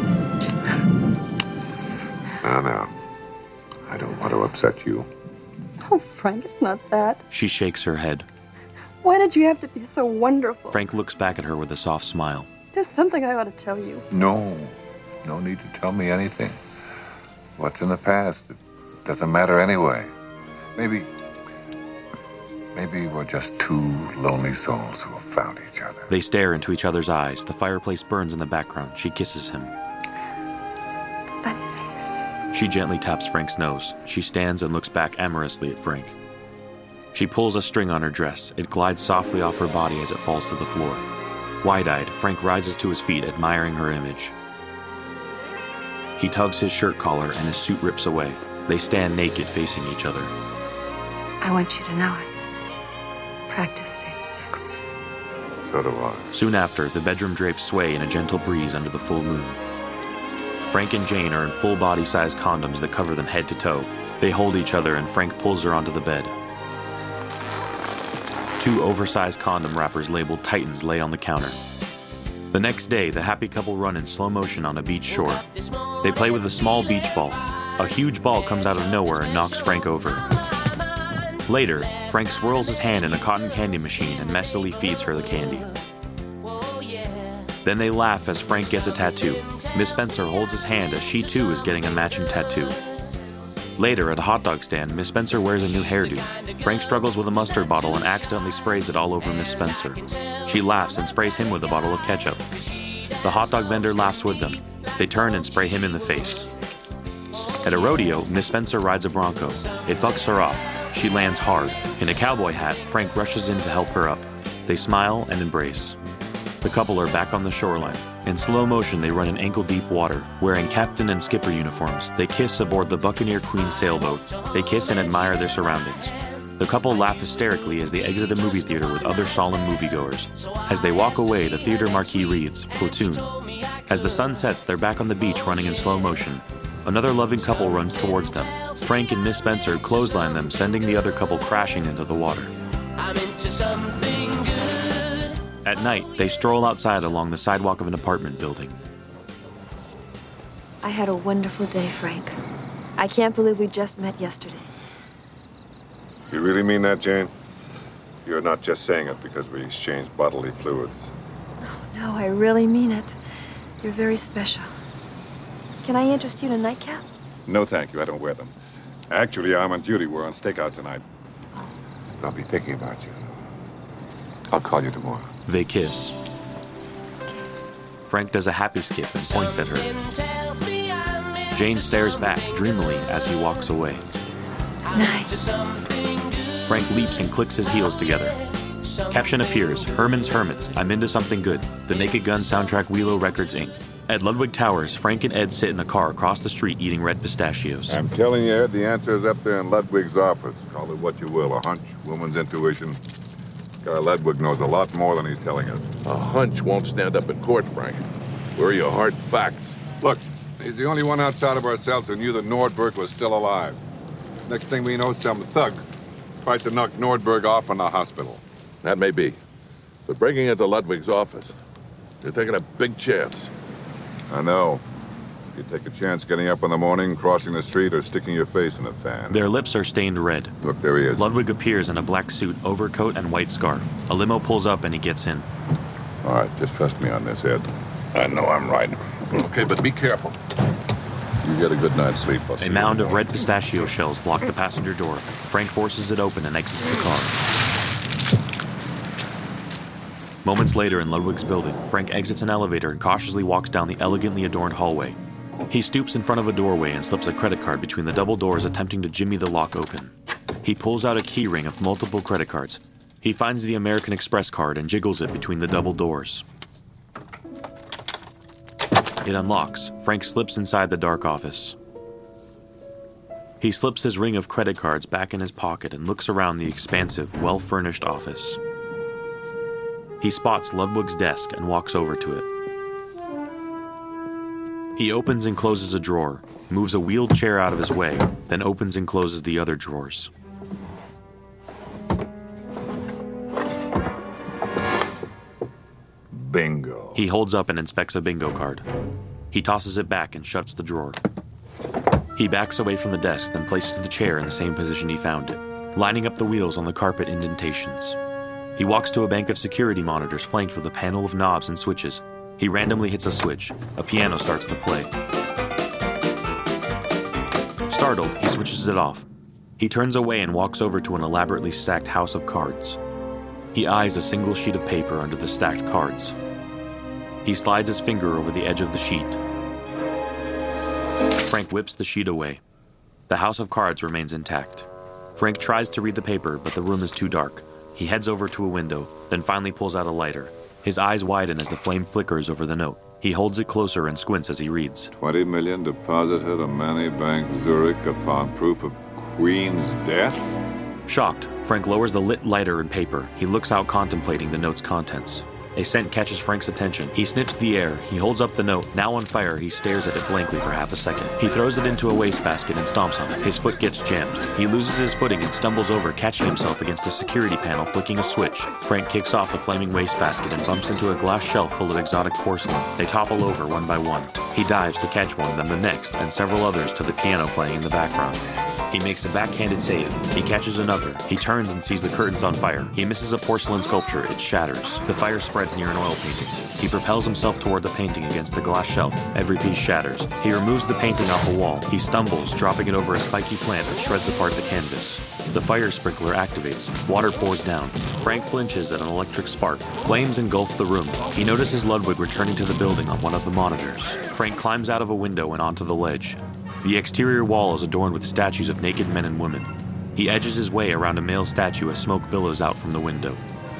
Now. I don't want to upset you. Oh, Frank, it's not that. She shakes her head. Why did you have to be so wonderful? Frank looks back at her with a soft smile. There's something I ought to tell you. No. No need to tell me anything. What's in the past? It doesn't matter anyway. Maybe we're just two lonely souls who have found each other. They stare into each other's eyes. The fireplace burns in the background. She kisses him. Funny face. She gently taps Frank's nose. She stands and looks back amorously at Frank. She pulls a string on her dress. It glides softly off her body as it falls to the floor. Wide-eyed, Frank rises to his feet, admiring her image. He tugs his shirt collar and his suit rips away. They stand naked, facing each other. I want you to know it. Practice safe sex. So do I. Soon after, the bedroom drapes sway in a gentle breeze under the full moon. Frank and Jane are in full body-sized condoms that cover them head to toe. They hold each other and Frank pulls her onto the bed. 2 oversized condom wrappers labeled Titans lay on the counter. The next day, the happy couple run in slow motion on a beach shore. They play with a small beach ball. A huge ball comes out of nowhere and knocks Frank over. Later, Frank swirls his hand in a cotton candy machine and messily feeds her the candy. Then they laugh as Frank gets a tattoo. Miss Spencer holds his hand as she too is getting a matching tattoo. Later, at a hot dog stand, Miss Spencer wears a new hairdo. Frank struggles with a mustard bottle and accidentally sprays it all over Miss Spencer. She laughs and sprays him with a bottle of ketchup. The hot dog vendor laughs with them. They turn and spray him in the face. At a rodeo, Miss Spencer rides a bronco. It bucks her off. She lands hard. In a cowboy hat, Frank rushes in to help her up. They smile and embrace. The couple are back on the shoreline. In slow motion, they run in ankle-deep water. Wearing captain and skipper uniforms, they kiss aboard the Buccaneer Queen sailboat. They kiss and admire their surroundings. The couple laugh hysterically as they exit a movie theater with other solemn moviegoers. As they walk away, the theater marquee reads, Platoon. As the sun sets, they're back on the beach running in slow motion. Another loving couple runs towards them. Frank and Miss Spencer clothesline them, sending the other couple crashing into the water. I'm into something good. At night, they stroll outside along the sidewalk of an apartment building. I had a wonderful day, Frank. I can't believe we just met yesterday. You really mean that, Jane? You're not just saying it because we exchanged bodily fluids. No, I really mean it. You're very special. Can I interest you in a nightcap? No, thank you. I don't wear them. Actually, I'm on duty. We're on stakeout tonight. I'll be thinking about you. I'll call you tomorrow. They kiss. Frank does a happy skip and points at her. Jane stares back dreamily as he walks away. Frank leaps and clicks his heels together. Caption appears, Herman's Hermits, I'm into something good. The Naked Gun soundtrack Wheelo Records, Inc. At Ludwig Towers, Frank and Ed sit in a car across the street eating red pistachios. I'm telling you, Ed, the answer is up there in Ludwig's office. Call it what you will, a hunch, woman's intuition. Guy Ludwig knows a lot more than he's telling us. A hunch won't stand up in court, Frank. Where are your hard facts? Look, he's the only one outside of ourselves who knew that Nordberg was still alive. Next thing we know, some thug tries to knock Nordberg off in the hospital. That may be. But breaking into Ludwig's office, you're taking a big chance. I know. You take a chance getting up in the morning, crossing the street, or sticking your face in a fan. Their lips are stained red. Look, there he is. Ludwig appears in a black suit, overcoat, and white scarf. A limo pulls up and he gets in. All right, just trust me on this, Ed. I know I'm right. Okay, but be careful. You get a good night's sleep. A mound of red pistachio shells block the passenger door. Frank forces it open and exits the car. Moments later in Ludwig's building, Frank exits an elevator and cautiously walks down the elegantly adorned hallway. He stoops in front of a doorway and slips a credit card between the double doors, attempting to jimmy the lock open. He pulls out a key ring of multiple credit cards. He finds the American Express card and jiggles it between the double doors. It unlocks. Frank slips inside the dark office. He slips his ring of credit cards back in his pocket and looks around the expansive, well-furnished office. He spots Ludwig's desk and walks over to it. He opens and closes a drawer, moves a wheeled chair out of his way, then opens and closes the other drawers. Bingo. He holds up and inspects a bingo card. He tosses it back and shuts the drawer. He backs away from the desk, then places the chair in the same position he found it, lining up the wheels on the carpet indentations. He walks to a bank of security monitors flanked with a panel of knobs and switches. He randomly hits a switch. A piano starts to play. Startled, he switches it off. He turns away and walks over to an elaborately stacked house of cards. He eyes a single sheet of paper under the stacked cards. He slides his finger over the edge of the sheet. Frank whips the sheet away. The house of cards remains intact. Frank tries to read the paper, but the room is too dark. He heads over to a window, then finally pulls out a lighter. His eyes widen as the flame flickers over the note. He holds it closer and squints as he reads. 20 million deposited at Manny Bank, Zurich, upon proof of Queen's death? Shocked, Frank lowers the lit lighter and paper. He looks out contemplating the note's contents. A scent catches Frank's attention. He sniffs the air. He holds up the note. Now on fire, he stares at it blankly for half a second. He throws it into a wastebasket and stomps on it. His foot gets jammed. He loses his footing and stumbles over, catching himself against the security panel, flicking a switch. Frank kicks off the flaming wastebasket and bumps into a glass shelf full of exotic porcelain. They topple over one by one. He dives to catch one, then the next, and several others to the piano playing in the background. He makes a backhanded save. He catches another. He turns and sees the curtains on fire. He misses a porcelain sculpture. It shatters. The fire spreads near an oil painting. He propels himself toward the painting against the glass shelf. Every piece shatters. He removes the painting off a wall. He stumbles, dropping it over a spiky plant that shreds apart the canvas. The fire sprinkler activates. Water pours down. Frank flinches at an electric spark. Flames engulf the room. He notices Ludwig returning to the building on one of the monitors. Frank climbs out of a window and onto the ledge. The exterior wall is adorned with statues of naked men and women. He edges his way around a male statue as smoke billows out from the window.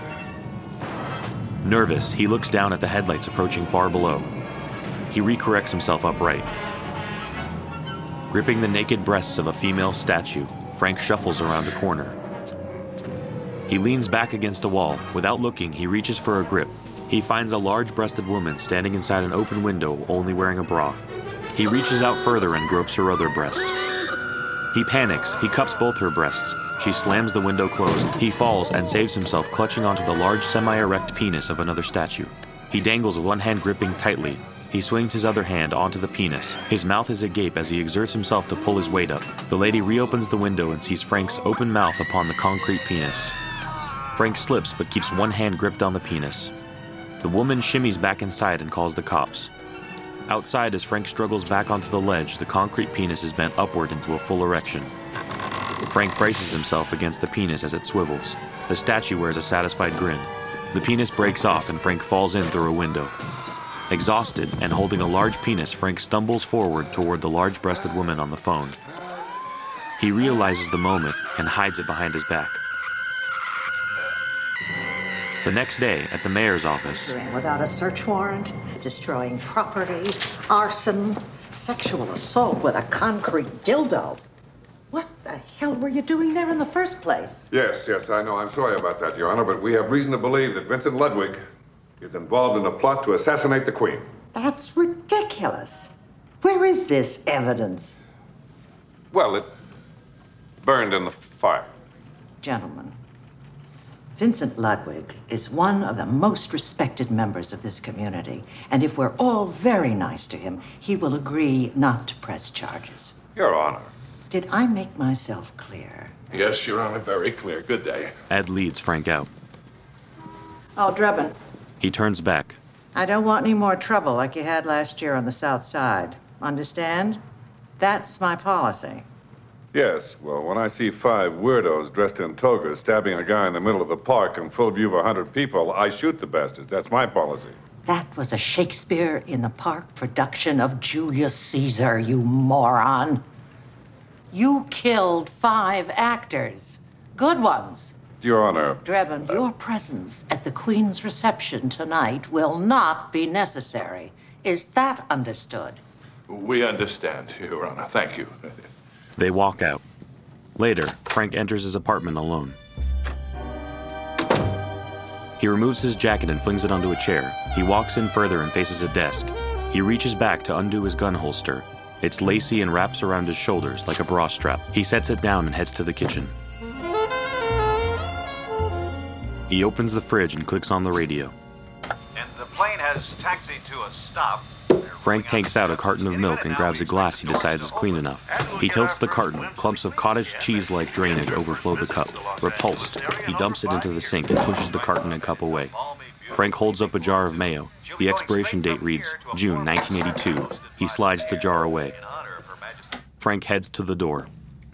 Nervous, he looks down at the headlights approaching far below. He recorrects himself upright. Gripping the naked breasts of a female statue, Frank shuffles around a corner. He leans back against a wall. Without looking, he reaches for a grip. He finds a large-breasted woman standing inside an open window, only wearing a bra. He reaches out further and gropes her other breast. He panics. He cups both her breasts. She slams the window closed. He falls and saves himself, clutching onto the large semi-erect penis of another statue. He dangles with one hand gripping tightly. He swings his other hand onto the penis. His mouth is agape as he exerts himself to pull his weight up. The lady reopens the window and sees Frank's open mouth upon the concrete penis. Frank slips but keeps one hand gripped on the penis. The woman shimmies back inside and calls the cops. Outside, as Frank struggles back onto the ledge, the concrete penis is bent upward into a full erection. Frank braces himself against the penis as it swivels. The statue wears a satisfied grin. The penis breaks off and Frank falls in through a window. Exhausted and holding a large penis, Frank stumbles forward toward the large-breasted woman on the phone. He realizes the moment and hides it behind his back. The next day, at the mayor's office... Without a search warrant, destroying property, arson, sexual assault with a concrete dildo. What the hell were you doing there in the first place? Yes, I know. I'm sorry about that, Your Honor, but we have reason to believe that Vincent Ludwig is involved in a plot to assassinate the Queen. That's ridiculous. Where is this evidence? Well, it burned in the fire. Gentlemen, Vincent Ludwig is one of the most respected members of this community, and if we're all very nice to him, he will agree not to press charges. Your Honor. Did I make myself clear? Yes, Your Honor, very clear. Good day. Ed leads Frank out. Oh, Drebin, He turns back. I don't want any more trouble like you had last year on the South Side. Understand? That's my policy. Yes, well, when I see 5 weirdos dressed in togas stabbing a guy in the middle of the park in full view of 100 people, I shoot the bastards. That's my policy. That was a Shakespeare in the Park production of Julius Caesar, you moron. You killed 5 actors. Good ones. Your Honor. Drebin, your presence at the Queen's reception tonight will not be necessary. Is that understood? We understand, Your Honor. Thank you. They walk out. Later, Frank enters his apartment alone. He removes his jacket and flings it onto a chair. He walks in further and faces a desk. He reaches back to undo his gun holster. It's lacy and wraps around his shoulders like a bra strap. He sets it down and heads to the kitchen. He opens the fridge and clicks on the radio. And the plane has taxied to a stop. Frank takes out a carton of milk and grabs a glass he decides is clean enough. He tilts the carton. Clumps of cottage cheese-like drainage overflow the cup. Repulsed, he dumps it into the sink and pushes the carton and cup away. Frank holds up a jar of mayo. The expiration date reads June 1982. He slides the jar away. Frank heads to the door.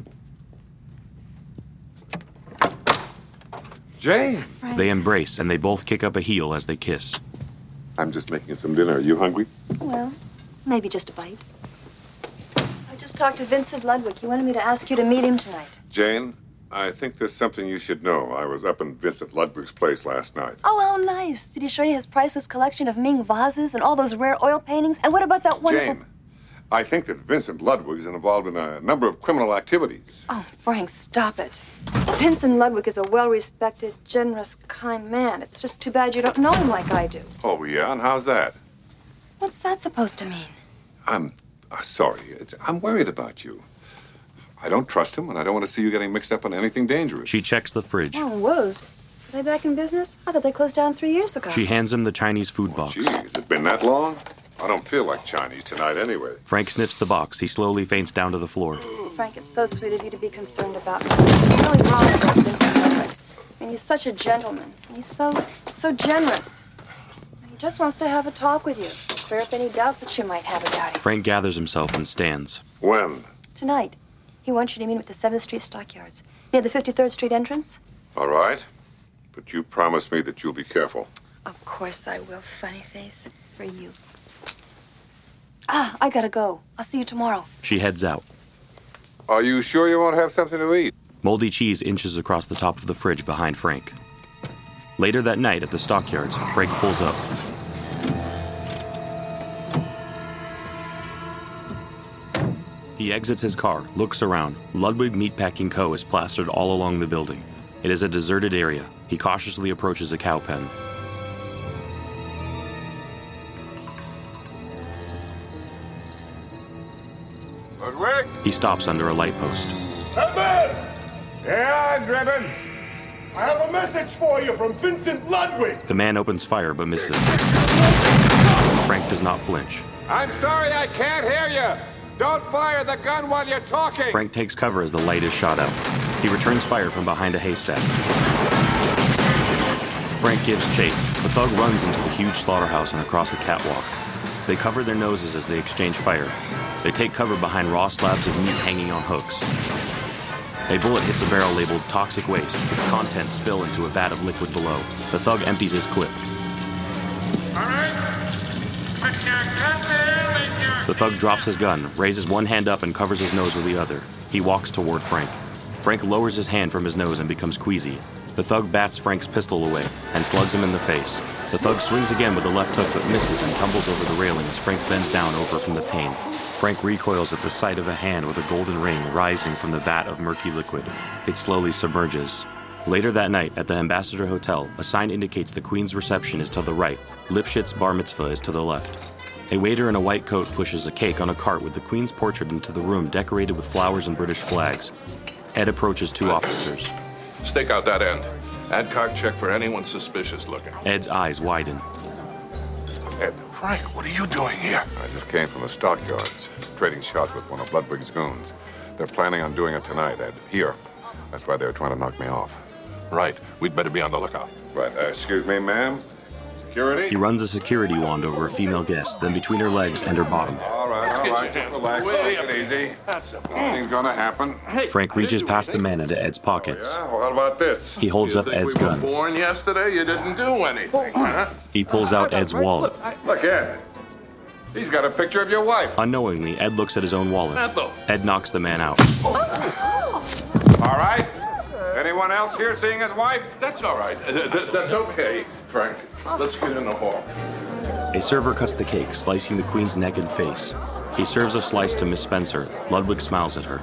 Jane! They embrace and they both kick up a heel as they kiss. I'm just making some dinner. Are you hungry? Well, maybe just a bite. I just talked to Vincent Ludwig. He wanted me to ask you to meet him tonight. Jane, I think there's something you should know. I was up in Vincent Ludwig's place last night. Oh, how nice. Did he show you his priceless collection of Ming vases and all those rare oil paintings? And what about that wonderful... Jane, I think that Vincent Ludwig is involved in a number of criminal activities. Oh, Frank, stop it. Vincent Ludwig is a well-respected, generous, kind man. It's just too bad you don't know him like I do. Oh, yeah? And how's that? What's that supposed to mean? I'm sorry. I'm worried about you. I don't trust him, and I don't want to see you getting mixed up in anything dangerous. She checks the fridge. Oh, Woos. Are they back in business? I thought they closed down 3 years ago. She hands him the Chinese food box. Gee, has it been that long? I don't feel like Chinese tonight anyway. Frank sniffs the box. He slowly faints down to the floor. Frank, it's so sweet of you to be concerned about me. What's really wrong about Vincent Ludwig? I mean, he's such a gentleman. He's so generous. He just wants to have a talk with you. Clear up any doubts that you might have about him. Frank gathers himself and stands. When? Tonight. He wants you to meet him at the 7th Street Stockyards, near the 53rd Street entrance. All right. But you promise me that you'll be careful. Of course I will, funny face. For you. I gotta go. I'll see you tomorrow. She heads out. Are you sure you won't have something to eat? Moldy cheese inches across the top of the fridge behind Frank. Later that night at the Stockyards, Frank pulls up. He exits his car, looks around. Ludwig Meatpacking Co. is plastered all along the building. It is a deserted area. He cautiously approaches a cow pen. Ludwig? He stops under a light post. Edmund! Yeah, Drebin? I have a message for you from Vincent Ludwig. The man opens fire but misses. Frank does not flinch. I'm sorry I can't hear you. Don't fire the gun while you're talking. Frank takes cover as the light is shot out. He returns fire from behind a haystack. Frank gives chase. The thug runs into the huge slaughterhouse and across a catwalk. They cover their noses as they exchange fire. They take cover behind raw slabs of meat hanging on hooks. A bullet hits a barrel labeled toxic waste. Its contents spill into a vat of liquid below. The thug empties his clip. The thug drops his gun, raises one hand up and covers his nose with the other. He walks toward Frank. Frank lowers his hand from his nose and becomes queasy. The thug bats Frank's pistol away and slugs him in the face. The thug swings again with the left hook but misses and tumbles over the railing as Frank bends down over from the pain. Frank recoils at the sight of a hand with a golden ring rising from the vat of murky liquid. It slowly submerges. Later that night, at the Ambassador Hotel, a sign indicates the Queen's reception is to the right. Lipschitz Bar Mitzvah is to the left. A waiter in a white coat pushes a cake on a cart with the Queen's portrait into the room decorated with flowers and British flags. Ed approaches two officers. Stake out that end. Adcock check for anyone suspicious looking. Ed's eyes widen. Ed. Frank, what are you doing here? I just came from the stockyards, trading shots with one of Ludwig's goons. They're planning on doing it tonight, Ed. Here. That's why they were trying to knock me off. Right. We'd better be on the lookout. Right. Excuse me, ma'am. Security? He runs a security wand over a female guest, then between her legs and her bottom. All right. Relax. Take it easy. Nothing's gonna happen. Frank reaches past the man into Ed's pockets. Yeah, well, what about this? He holds up Ed's gun. We were born yesterday? You didn't do anything, huh? He pulls out Ed's wallet. Look, Ed. He's got a picture of your wife. Unknowingly, Ed looks at his own wallet. Ed knocks the man out. All right. Anyone else here seeing his wife? That's all right. That's okay, Frank. Let's get in the hall. A server cuts the cake, slicing the Queen's neck and face. He serves a slice to Miss Spencer. Ludwig smiles at her.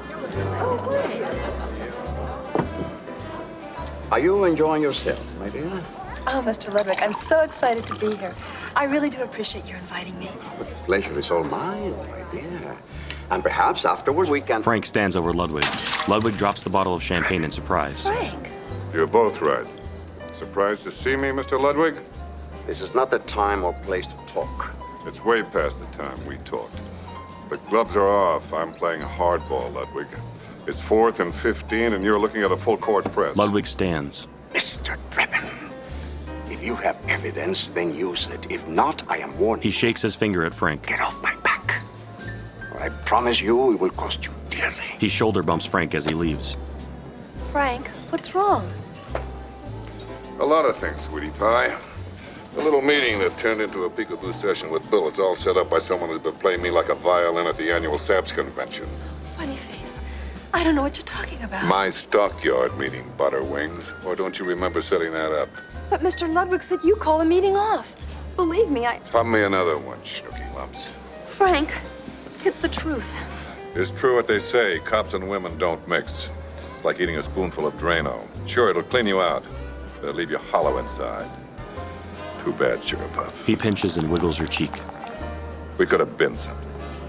Are you enjoying yourself, my dear? Oh, Mr. Ludwig, I'm so excited to be here. I really do appreciate your inviting me. The pleasure is all mine, my dear. And perhaps afterwards we can... Frank stands over Ludwig. Ludwig drops the bottle of champagne in surprise. Frank! You're both right. Surprised to see me, Mr. Ludwig? This is not the time or place to talk. It's way past the time we talked. The gloves are off. I'm playing hardball, Ludwig. It's 4th and 15, and you're looking at a full-court press. Ludwig stands. Mr. Drebin, if you have evidence, then use it. If not, I am warning you. He shakes his finger at Frank. Get off my back. Or I promise you it will cost you dearly. He shoulder bumps Frank as he leaves. Frank, what's wrong? A lot of things, sweetie pie. A little meeting that turned into a peekaboo session with bullets, all set up by someone who's been playing me like a violin at the annual SAPS convention. Funny face. I don't know what you're talking about. My stockyard meeting, Butterwings. Or don't you remember setting that up? But Mr. Ludwig said you call a meeting off. Believe me, Pop me another one, Snooky Lumps. Frank, it's the truth. It's true what they say. Cops and women don't mix. It's like eating a spoonful of Drano. Sure, it'll clean you out. But it'll leave you hollow inside. Too bad, Sugar Puff. He pinches and wiggles her cheek. We could have been something.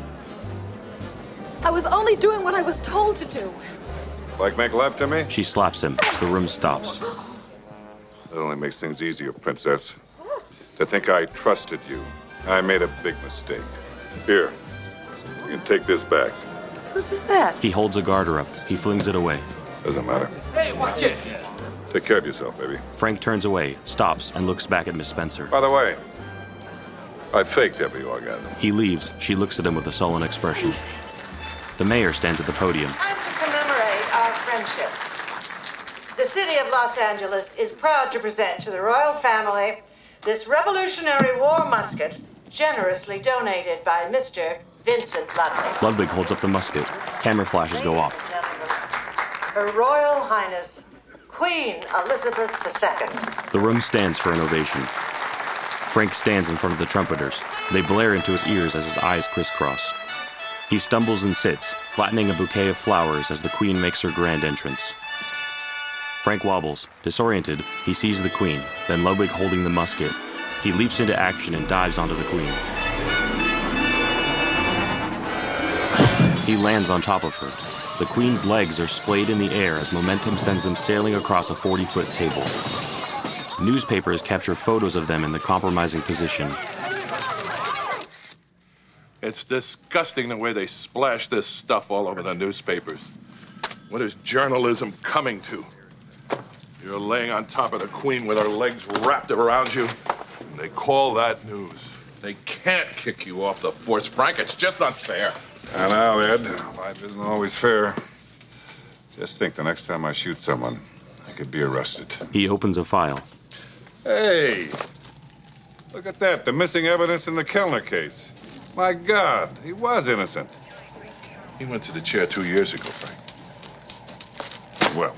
I was only doing what I was told to do. Like make love to me? She slaps him. The room stops. That only makes things easier, Princess. To think I trusted you. I made a big mistake. Here, you can take this back. Whose is that? He holds a garter up. He flings it away. Doesn't matter. Hey, watch it! Take care of yourself, baby. Frank turns away, stops, and looks back at Miss Spencer. By the way, I faked every orgasm. He leaves. She looks at him with a sullen expression. The mayor stands at the podium. Time to commemorate our friendship. The city of Los Angeles is proud to present to the royal family this Revolutionary War musket generously donated by Mr. Vincent Ludwig. Ludwig holds up the musket. Camera flashes go off. Her Royal Highness, Queen Elizabeth II. The room stands for an ovation. Frank stands in front of the trumpeters. They blare into his ears as his eyes crisscross. He stumbles and sits, flattening a bouquet of flowers as the Queen makes her grand entrance. Frank wobbles. Disoriented, he sees the Queen, then Ludwig holding the musket. He leaps into action and dives onto the Queen. He lands on top of her. The Queen's legs are splayed in the air as momentum sends them sailing across a 40-foot table. Newspapers capture photos of them in the compromising position. It's disgusting the way they splash this stuff all over the newspapers. What is journalism coming to? You're laying on top of the Queen with her legs wrapped around you, and they call that news. They can't kick you off the force, Frank. It's just unfair. I know, Ed. Life isn't always fair. Just think the next time I shoot someone, I could be arrested. He opens a file. Hey, look at that. The missing evidence in the Kellner case. My God, he was innocent. He went to the chair 2 years ago, Frank. Well,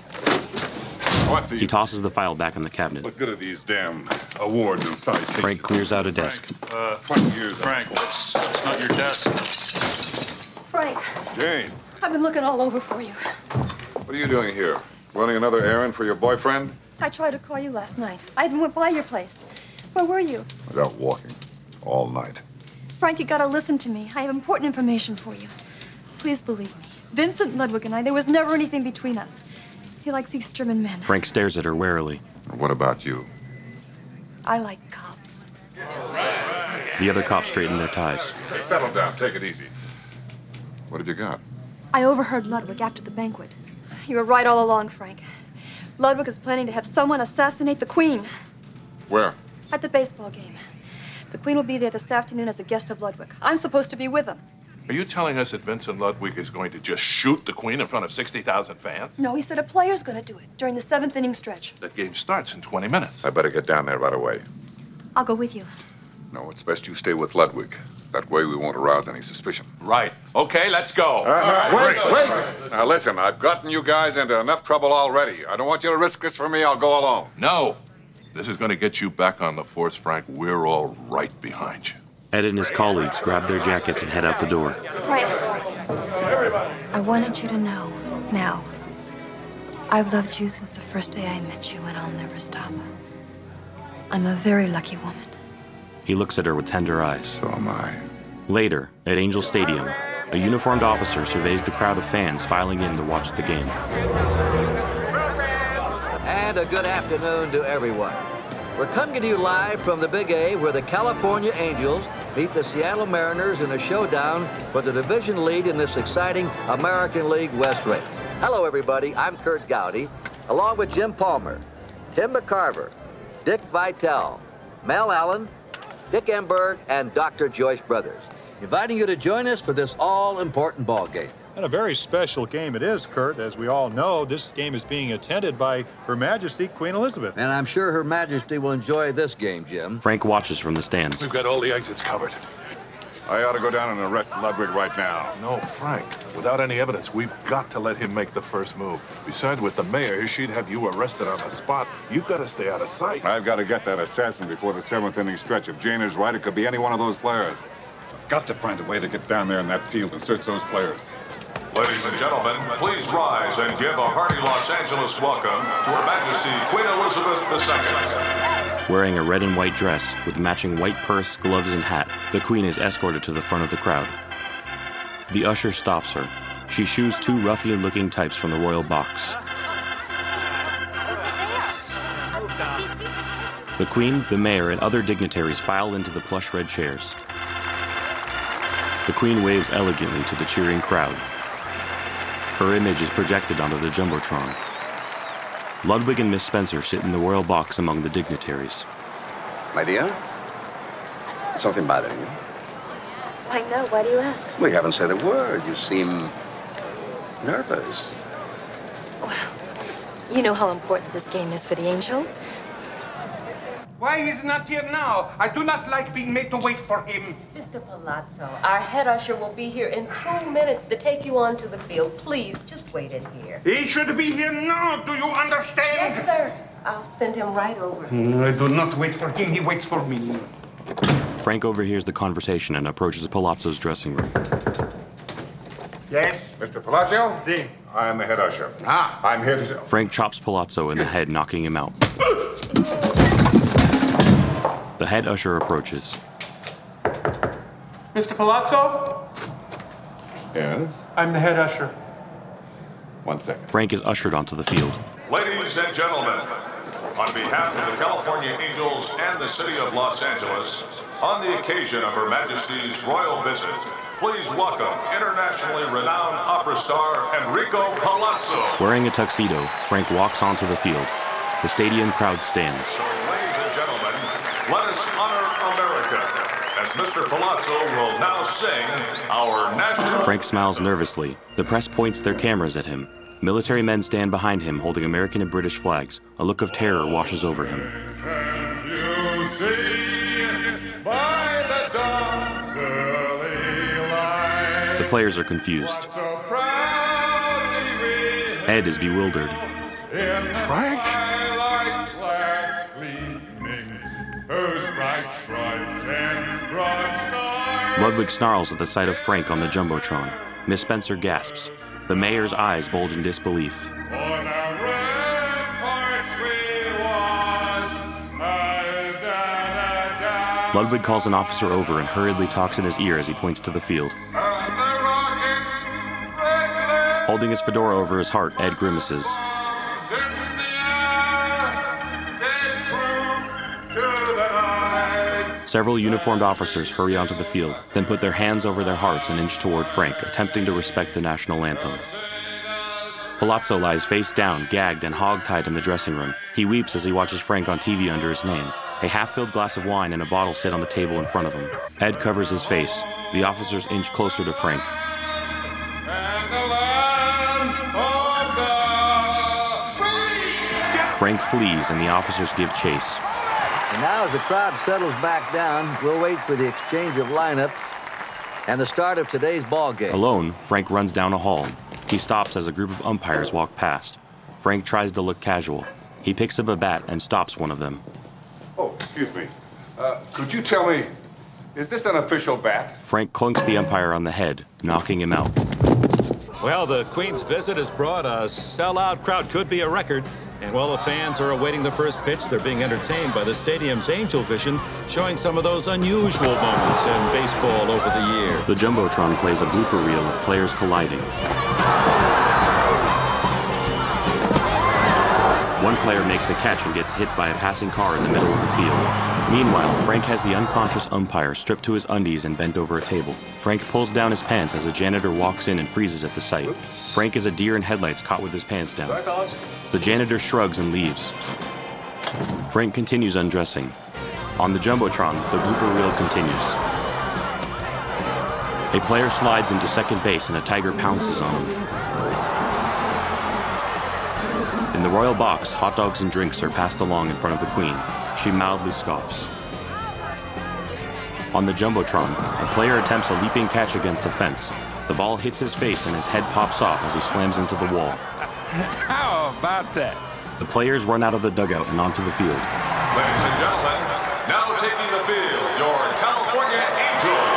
what's the He tosses the file back in the cabinet. What good are these damn awards and citations? Frank clears out a desk. 20 years. Frank, that's not your desk. Frank, Jane, I've been looking all over for you. what are you doing here? Running another errand for your boyfriend? I tried to call you last night. I even went by your place. Where were you? I was out walking all night. Frank, you gotta listen to me. I have important information for you. Please believe me. Vincent Ludwig and I, there was never anything between us. He likes East German men. Frank stares at her warily. What about you? I like cops. The other cops straighten their ties. Settle down. Take it easy. What have you got? I overheard Ludwig after the banquet. You were right all along, Frank. Ludwig is planning to have someone assassinate the Queen. Where? At the baseball game. The Queen will be there this afternoon as a guest of Ludwig. I'm supposed to be with him. Are you telling us that Vincent Ludwig is going to just shoot the Queen in front of 60,000 fans? No, he said a player's gonna do it during the 7th inning stretch. That game starts in 20 minutes. I better get down there right away. I'll go with you. No, it's best you stay with Ludwig. That way we won't arouse any suspicion. Right. Okay, let's go. Wait. Now listen, I've gotten you guys into enough trouble already. I don't want you to risk this for me. I'll go alone. No. This is going to get you back on the force, Frank. We're all right behind you. Ed and his colleagues grab their jackets and head out the door. Right. I wanted you to know, now, I've loved you since the first day I met you, and I'll never stop. I'm a very lucky woman. He looks at her with tender eyes. So am I. Later, at Angel Stadium, a uniformed officer surveys the crowd of fans filing in to watch the game. And a good afternoon to everyone. We're coming to you live from the Big A, where the California Angels meet the Seattle Mariners in a showdown for the division lead in this exciting American League West race. Hello, everybody. I'm Kurt Gowdy, along with Jim Palmer, Tim McCarver, Dick Vitale, Mel Allen, Dick Enberg, and Dr. Joyce Brothers, inviting you to join us for this all-important ball game. And a very special game it is, Kurt. As we all know, this game is being attended by Her Majesty Queen Elizabeth. And I'm sure Her Majesty will enjoy this game, Jim. Frank watches from the stands. We've got all the exits covered. I ought to go down and arrest Ludwig right now. No, Frank. Without any evidence, we've got to let him make the first move. Besides, with the mayor, she'd have you arrested on the spot. You've got to stay out of sight. I've got to get that assassin before the 7th inning stretch. If Jane is right, it could be any one of those players. Got to find a way to get down there in that field and search those players. Ladies and gentlemen, please rise and give a hearty Los Angeles welcome to Her Majesty Queen Elizabeth II. Wearing a red and white dress with matching white purse, gloves, and hat, the Queen is escorted to the front of the crowd. The usher stops her. She shoos two ruffian-looking types from the royal box. The Queen, the mayor, and other dignitaries file into the plush red chairs. The Queen waves elegantly to the cheering crowd. Her image is projected onto the Jumbotron. Ludwig and Miss Spencer sit in the royal box among the dignitaries. My dear, something bothering you? Why, no. Why do you ask? We haven't said a word. You seem nervous. Well, you know how important this game is for the Angels. Why he's not here now? I do not like being made to wait for him. Mr. Palazzo, our head usher will be here in 2 minutes to take you onto the field. Please, just wait in here. He should be here now. Do you understand? Yes, sir. I'll send him right over. I do not wait for him. He waits for me. Frank overhears the conversation and approaches Palazzo's dressing room. Yes? Mr. Palazzo? Si. I am the head usher. Ah. I'm here to... Frank chops Palazzo in the head, knocking him out. The head usher approaches. Mr. Palazzo? Yes? I'm the head usher. 1 second. Frank is ushered onto the field. Ladies and gentlemen, on behalf of the California Angels and the city of Los Angeles, on the occasion of Her Majesty's royal visit, please welcome internationally renowned opera star Enrico Palazzo. Wearing a tuxedo, Frank walks onto the field. The stadium crowd stands. Ladies and gentlemen, let us honor America, as Mr. Palazzo will now sing our national... Frank smiles nervously. The press points their cameras at him. Military men stand behind him holding American and British flags. A look of terror washes over him. You see by the dawn's early light. The players are confused. Ed is bewildered. Frank? Ludwig snarls at the sight of Frank on the Jumbotron. Miss Spencer gasps. The mayor's eyes bulge in disbelief. Ludwig calls an officer over and hurriedly talks in his ear as he points to the field. Holding his fedora over his heart, Ed grimaces. Several uniformed officers hurry onto the field, then put their hands over their hearts and inch toward Frank, attempting to respect the national anthem. Palazzo lies face down, gagged and hog-tied in the dressing room. He weeps as he watches Frank on TV under his name. A half-filled glass of wine and a bottle sit on the table in front of him. Ed covers his face. The officers inch closer to Frank. Frank flees and the officers give chase. And now as the crowd settles back down, we'll wait for the exchange of lineups and the start of today's ball game. Alone, Frank runs down a hall. He stops as a group of umpires walk past. Frank tries to look casual. He picks up a bat and stops one of them. Oh, excuse me. Could you tell me, is this an official bat? Frank clunks the umpire on the head, knocking him out. Well, the Queen's visit has brought a sellout crowd. Could be a record. And while the fans are awaiting the first pitch, they're being entertained by the stadium's Angel Vision, showing some of those unusual moments in baseball over the years. The Jumbotron plays a blooper reel of players colliding. One player makes a catch and gets hit by a passing car in the middle of the field. Meanwhile, Frank has the unconscious umpire stripped to his undies and bent over a table. Frank pulls down his pants as a janitor walks in and freezes at the sight. Frank is a deer in headlights caught with his pants down. The janitor shrugs and leaves. Frank continues undressing. On the Jumbotron, the blooper reel continues. A player slides into second base and a tiger pounces on him. In the royal box, hot dogs and drinks are passed along in front of the Queen. She mildly scoffs. On the Jumbotron, a player attempts a leaping catch against a fence. The ball hits his face and his head pops off as he slams into the wall. How about that? The players run out of the dugout and onto the field. Ladies and gentlemen, now taking the field, your California Angels.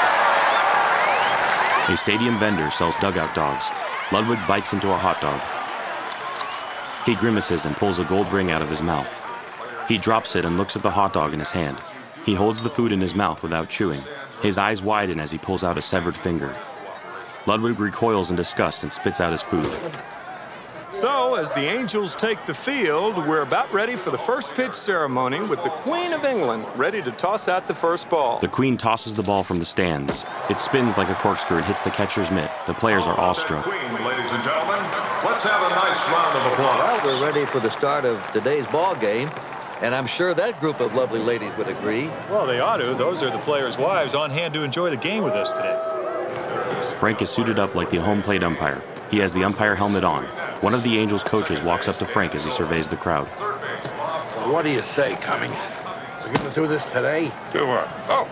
A stadium vendor sells dugout dogs. Ludwig bites into a hot dog. He grimaces and pulls a gold ring out of his mouth. He drops it and looks at the hot dog in his hand. He holds the food in his mouth without chewing. His eyes widen as he pulls out a severed finger. Ludwig recoils in disgust and spits out his food. So, as the Angels take the field, we're about ready for the first pitch ceremony with the Queen of England ready to toss out the first ball. The Queen tosses the ball from the stands. It spins like a corkscrew and hits the catcher's mitt. The players are awestruck. Queen, ladies and gentlemen, let's have a nice round of applause. Well, we're ready for the start of today's ball game, and I'm sure that group of lovely ladies would agree. Well, they ought to. Those are the players' wives on hand to enjoy the game with us today. Frank is suited up like the home plate umpire. He has the umpire helmet on. One of the Angels' coaches walks up to Frank as he surveys the crowd. What do you say, Cummings? We're going to do this today? Do what?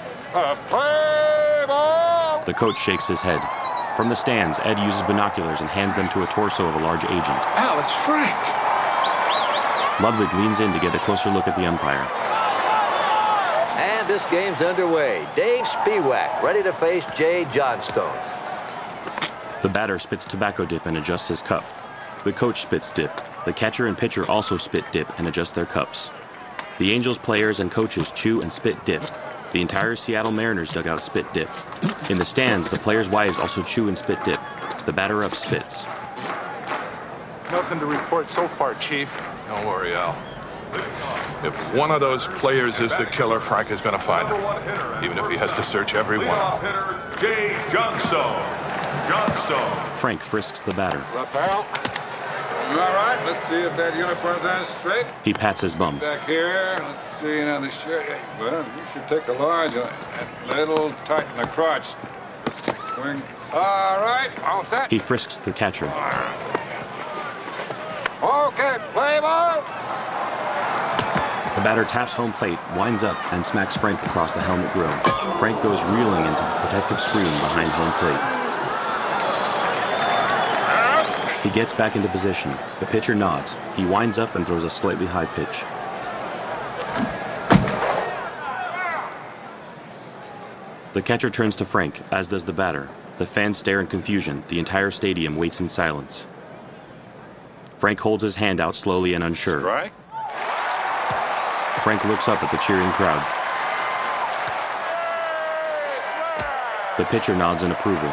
Play ball! The coach shakes his head. From the stands, Ed uses binoculars and hands them to a torso of a large agent. Al, it's Frank. Ludwig leans in to get a closer look at the umpire. And this game's underway. Dave Spiewak ready to face Jay Johnstone. The batter spits tobacco dip and adjusts his cup. The coach spits dip. The catcher and pitcher also spit dip and adjust their cups. The Angels players and coaches chew and spit dip. The entire Seattle Mariners dugout spit dip. In the stands, the players' wives also chew and spit dip. The batter up spits. Nothing to report so far, Chief. Don't worry, Al. If one of those players is the killer, Frank is going to find him, even if he has to search every one. Hitter Jay Johnstone. Frank frisks the batter. Up, pal. All right, let's see if that uniform's on straight. He pats his bum. Back here, let's see, now the shirt. Well, you should take a large one. A little tight in the crotch. Swing. All right, all set. He frisks the catcher. Okay, play ball. The batter taps home plate, winds up, and smacks Frank across the helmet grill. Frank goes reeling into the protective screen behind home plate. He gets back into position. The pitcher nods. He winds up and throws a slightly high pitch. The catcher turns to Frank, as does the batter. The fans stare in confusion. The entire stadium waits in silence. Frank holds his hand out slowly and unsure. Strike. Frank looks up at the cheering crowd. The pitcher nods in approval.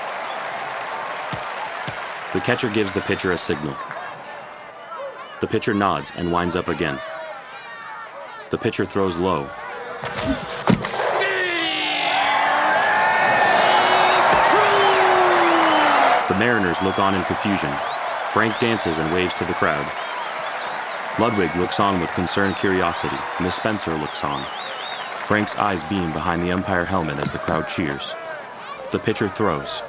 The catcher gives the pitcher a signal. The pitcher nods and winds up again. The pitcher throws low. The Mariners look on in confusion. Frank dances and waves to the crowd. Ludwig looks on with concerned curiosity. Miss Spencer looks on. Frank's eyes beam behind the umpire helmet as the crowd cheers. The pitcher throws.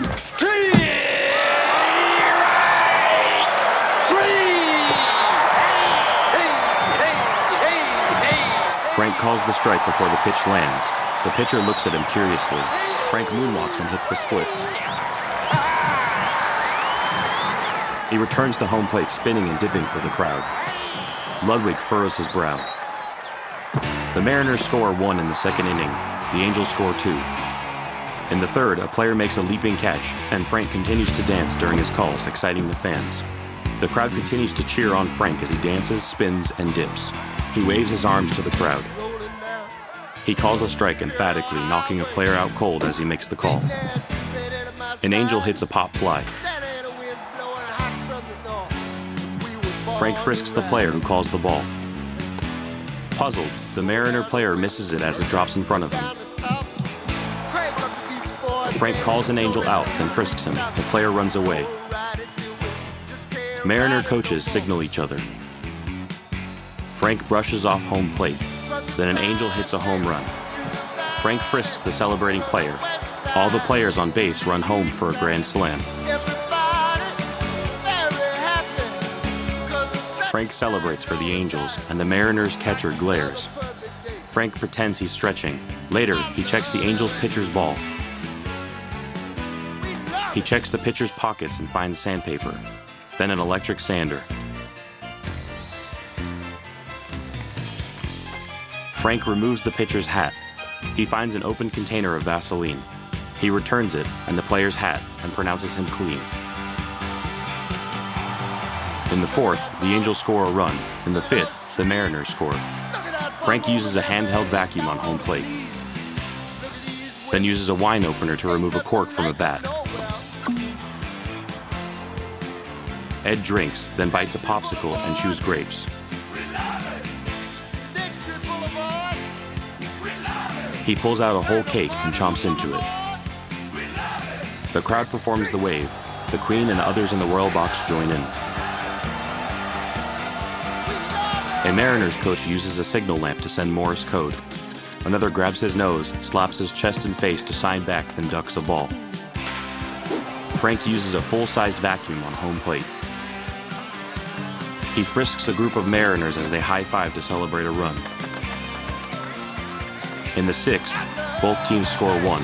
Frank calls the strike before the pitch lands. The pitcher looks at him curiously. Frank moonwalks and hits the splits. He returns to home plate, spinning and dipping for the crowd. Ludwig furrows his brow. The Mariners score 1 in the second inning. The Angels score 2. In the third, a player makes a leaping catch, and Frank continues to dance during his calls, exciting the fans. The crowd continues to cheer on Frank as he dances, spins, and dips. He waves his arms to the crowd. He calls a strike emphatically, knocking a player out cold as he makes the call. An Angel hits a pop fly. Frank frisks the player who calls the ball. Puzzled, the Mariner player misses it as it drops in front of him. Frank calls an Angel out, then frisks him. The player runs away. Mariner coaches signal each other. Frank brushes off home plate. Then an Angel hits a home run. Frank frisks the celebrating player. All the players on base run home for a grand slam. Frank celebrates for the Angels, and the Mariners' catcher glares. Frank pretends he's stretching. Later, he checks the Angels' pitcher's ball. He checks the pitcher's pockets and finds sandpaper, then an electric sander. Frank removes the pitcher's hat. He finds an open container of Vaseline. He returns it and the player's hat and pronounces him clean. In the fourth, the Angels score a run. In the fifth, the Mariners score. Frank uses a handheld vacuum on home plate, then uses a wine opener to remove a cork from a bat. Ed drinks, then bites a popsicle and chews grapes. He pulls out a whole cake and chomps into it. The crowd performs the wave. The Queen and others in the royal box join in. A Mariners coach uses a signal lamp to send Morse code. Another grabs his nose, slaps his chest and face to sign back, then ducks a ball. Frank uses a full-sized vacuum on home plate. He frisks a group of Mariners as they high-five to celebrate a run. In the sixth, both teams score one.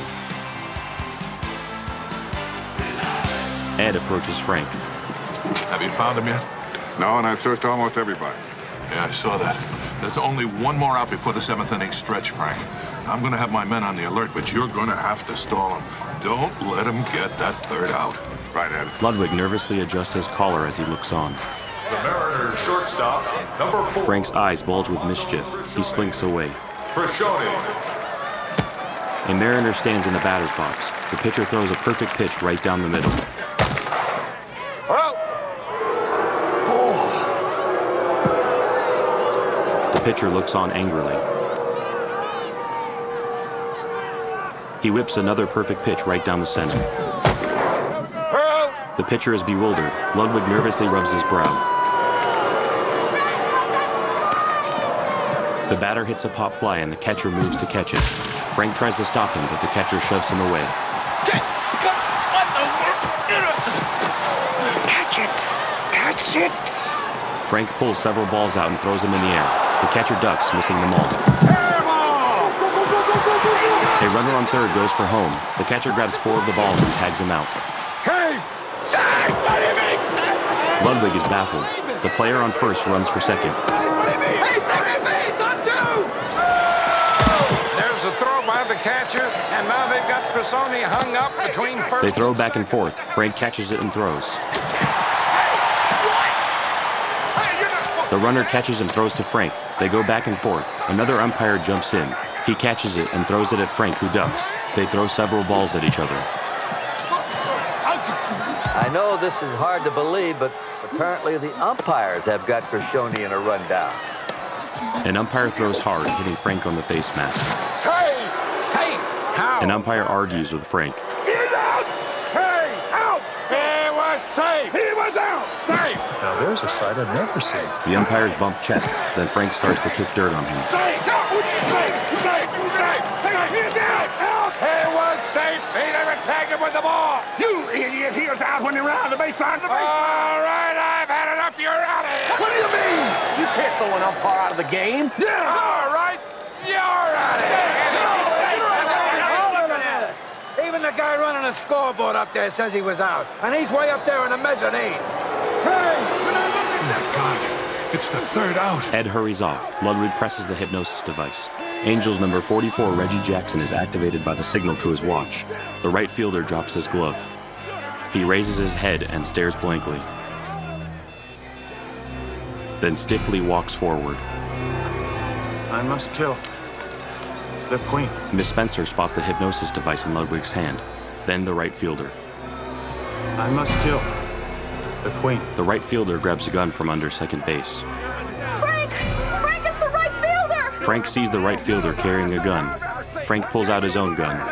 Ed approaches Frank. Have you found him yet? No, and I've searched almost everybody. Yeah, I saw that. There's only one more out before the seventh inning stretch, Frank. I'm going to have my men on the alert, but you're going to have to stall him. Don't let him get that third out. Right, Ed. Ludwig nervously adjusts his collar as he looks on. The Mariners shortstop, number 4. Frank's eyes bulge with mischief. He slinks away. Frashoni. A Mariner stands in the batter's box. The pitcher throws a perfect pitch right down the middle. The pitcher looks on angrily. He whips another perfect pitch right down the center. The pitcher is bewildered. Ludwig nervously rubs his brow. The batter hits a pop fly and the catcher moves to catch it. Frank tries to stop him, but the catcher shoves him away. Catch it! Catch it! Frank pulls several balls out and throws them in the air. The catcher ducks, missing them all. A runner on third goes for home. The catcher grabs 4 of the balls and tags him out. Ludwig is baffled. The player on first runs for second. Hey, second base on 2! There's a throw by the catcher, and now they've got Frashoni hung up between first. They throw back and forth. Frank catches it and throws. The runner catches and throws to Frank. They go back and forth. Another umpire jumps in. He catches it and throws it at Frank, who ducks. They throw several balls at each other. I know this is hard to believe, but apparently the umpires have got Frashoni in a rundown. An umpire throws hard, hitting Frank on the face mask. Safe! How? An umpire argues with Frank. He's out! Hey, out! He was safe! He was out! Safe! Now there's a sight I've never seen. The umpires bump chests, then Frank starts to kick dirt on him. Safe! No! Safe! Safe! Safe! He's out! Out! He was safe! He never tagged him with the ball! You idiot! He was out when he ran out of the baseline. All right, I've had enough. You're out of here! What do you mean? You can't throw an umpire out of the game. Yeah! All right! You're out of here! Even the guy running the scoreboard up there says he was out. And he's way up there in the mezzanine. God, it's the third out. Ed hurries off. Ludwig presses the hypnosis device. Angels number 44, Reggie Jackson, is activated by the signal to his watch. The right fielder drops his glove. He raises his head and stares blankly. then stiffly walks forward. I must kill the Queen. Miss Spencer spots the hypnosis device in Ludwig's hand, then the right fielder. I must kill the Queen. The right fielder grabs a gun from under second base. Frank! Frank, it's the right fielder! Frank sees the right fielder carrying a gun. Frank pulls out his own gun.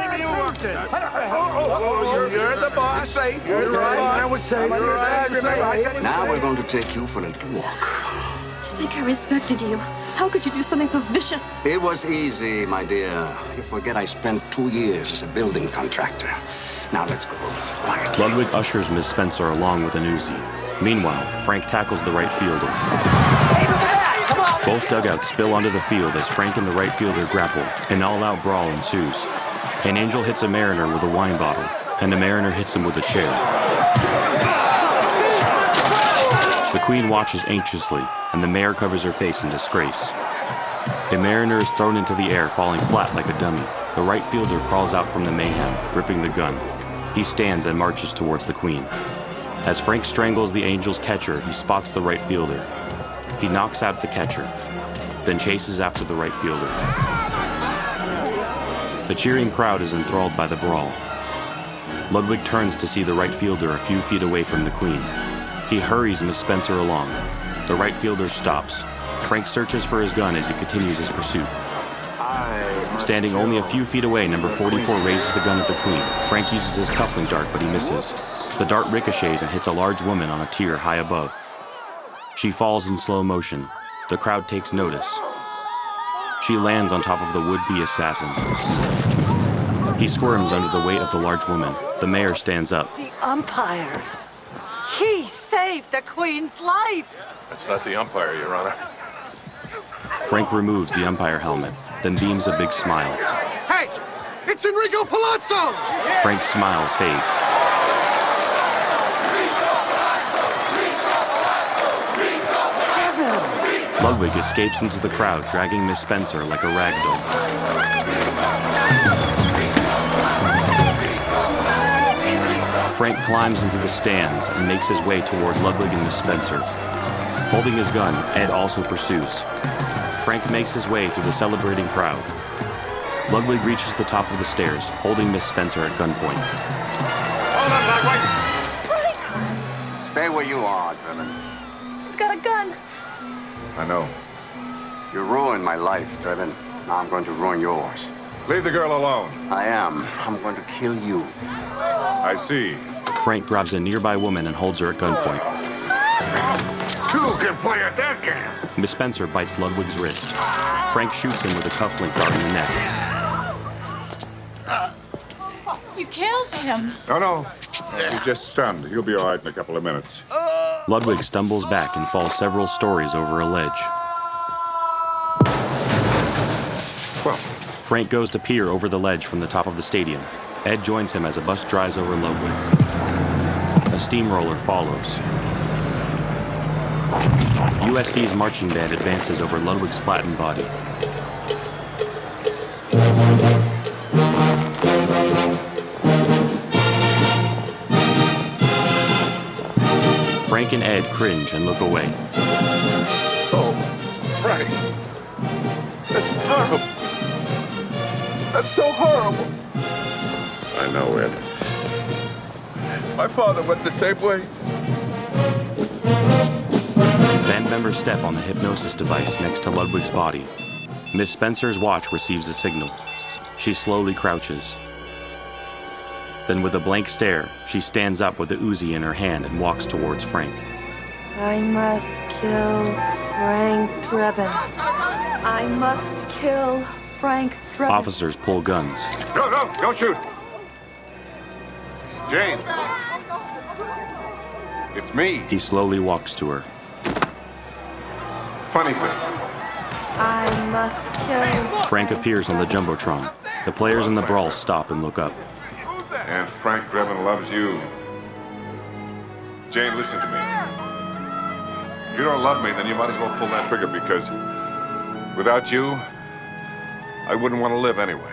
You're the boss. You're the boss. I would say. Now we're going to take you for a little walk. To think I respected you. How could you do something so vicious? It was easy, my dear. You forget I spent 2 years as a building contractor. Now let's go. Quietly. Ludwig ushers Miss Spencer along with an Uzi. Meanwhile, Frank tackles the right fielder. Both dugouts spill onto the field as Frank and the right fielder grapple. An all-out brawl ensues. An angel hits a Mariner with a wine bottle, and the Mariner hits him with a chair. The Queen watches anxiously, and the mayor covers her face in disgrace. A Mariner is thrown into the air, falling flat like a dummy. The right fielder crawls out from the mayhem, gripping the gun. He stands and marches towards the Queen. As Frank strangles the Angel's catcher, he spots the right fielder. He knocks out the catcher, then chases after the right fielder. The cheering crowd is enthralled by the brawl. Ludwig turns to see the right fielder a few feet away from the Queen. He hurries Miss Spencer along. The right fielder stops. Frank searches for his gun as he continues his pursuit. Standing only a few feet away, number 44 raises the gun at the Queen. Frank uses his cuffling dart, but he misses. The dart ricochets and hits a large woman on a tier high above. She falls in slow motion. The crowd takes notice. She lands on top of the would-be assassin. He squirms under the weight of the large woman. The mayor stands up. The umpire. He saved the Queen's life. That's not the umpire, Your Honor. Frank removes the umpire helmet, then beams a big smile. Hey, it's Enrico Palazzo! Frank's smile fades. Ludwig escapes into the crowd, dragging Miss Spencer like a rag doll. Frank climbs into the stands and makes his way toward Ludwig and Miss Spencer. Holding his gun, Ed also pursues. Frank makes his way through the celebrating crowd. Ludwig reaches the top of the stairs, holding Miss Spencer at gunpoint. Hold on, Ludwig! Frank! Stay where you are, Trevin. He's got a gun. I know. You ruined my life, Trevin. Now I'm going to ruin yours. Leave the girl alone. I am. I'm going to kill you. I see. Frank grabs a nearby woman and holds her at gunpoint. Two can play at that game. Miss Spencer bites Ludwig's wrist. Frank shoots him with a cufflink dart in the neck. You killed him. No. He's just stunned. He'll be all right in a couple of minutes. Ludwig stumbles back and falls several stories over a ledge. Well, Frank goes to peer over the ledge from the top of the stadium. Ed joins him as a bus drives over Ludwig. A steamroller follows. USC's marching band advances over Ludwig's flattened body. Frank and Ed cringe and look away. Oh, Frank. That's horrible. That's so horrible. I know, Ed. My father went the same way. Band members step on the hypnosis device next to Ludwig's body. Miss Spencer's watch receives a signal. She slowly crouches. Then with a blank stare, she stands up with the Uzi in her hand and walks towards Frank. I must kill Frank Drebin. I must kill Frank Drebin. Officers pull guns. No, don't shoot. Jane. It's me. He slowly walks to her. Funny face. I must kill. Frank appears on the Jumbotron. The players in the brawl stop and look up. And Frank Drebin loves you. Jane, listen to me. If you don't love me, then you might as well pull that trigger, because without you, I wouldn't want to live anyway.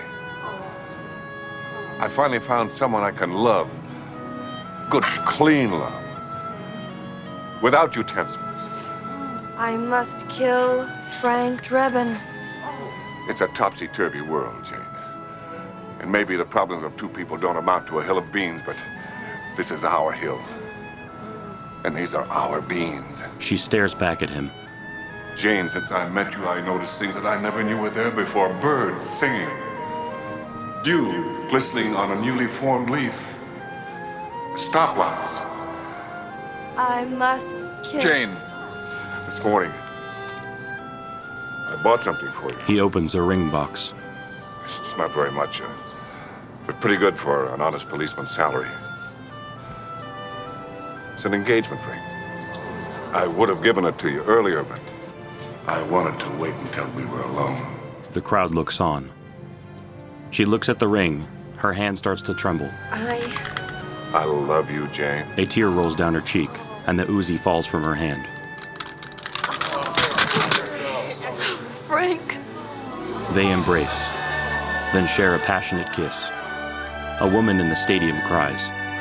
I finally found someone I can love. Good, clean love. Without utensils. I must kill Frank Drebin. It's a topsy-turvy world, Jane. And maybe the problems of two people don't amount to a hill of beans, but this is our hill. And these are our beans. She stares back at him. Jane, since I met you, I noticed things that I never knew were there before. Birds singing. Dew glistening on a newly formed leaf. Stoplights. I must kill... Jane, this morning, I bought something for you. He opens a ring box. It's not very much, but pretty good for an honest policeman's salary. It's an engagement ring. I would have given it to you earlier, but I wanted to wait until we were alone. The crowd looks on. She looks at the ring. Her hand starts to tremble. I love you, Jane. A tear rolls down her cheek, and the Uzi falls from her hand. Frank. They embrace, then share a passionate kiss. A woman in the stadium cries,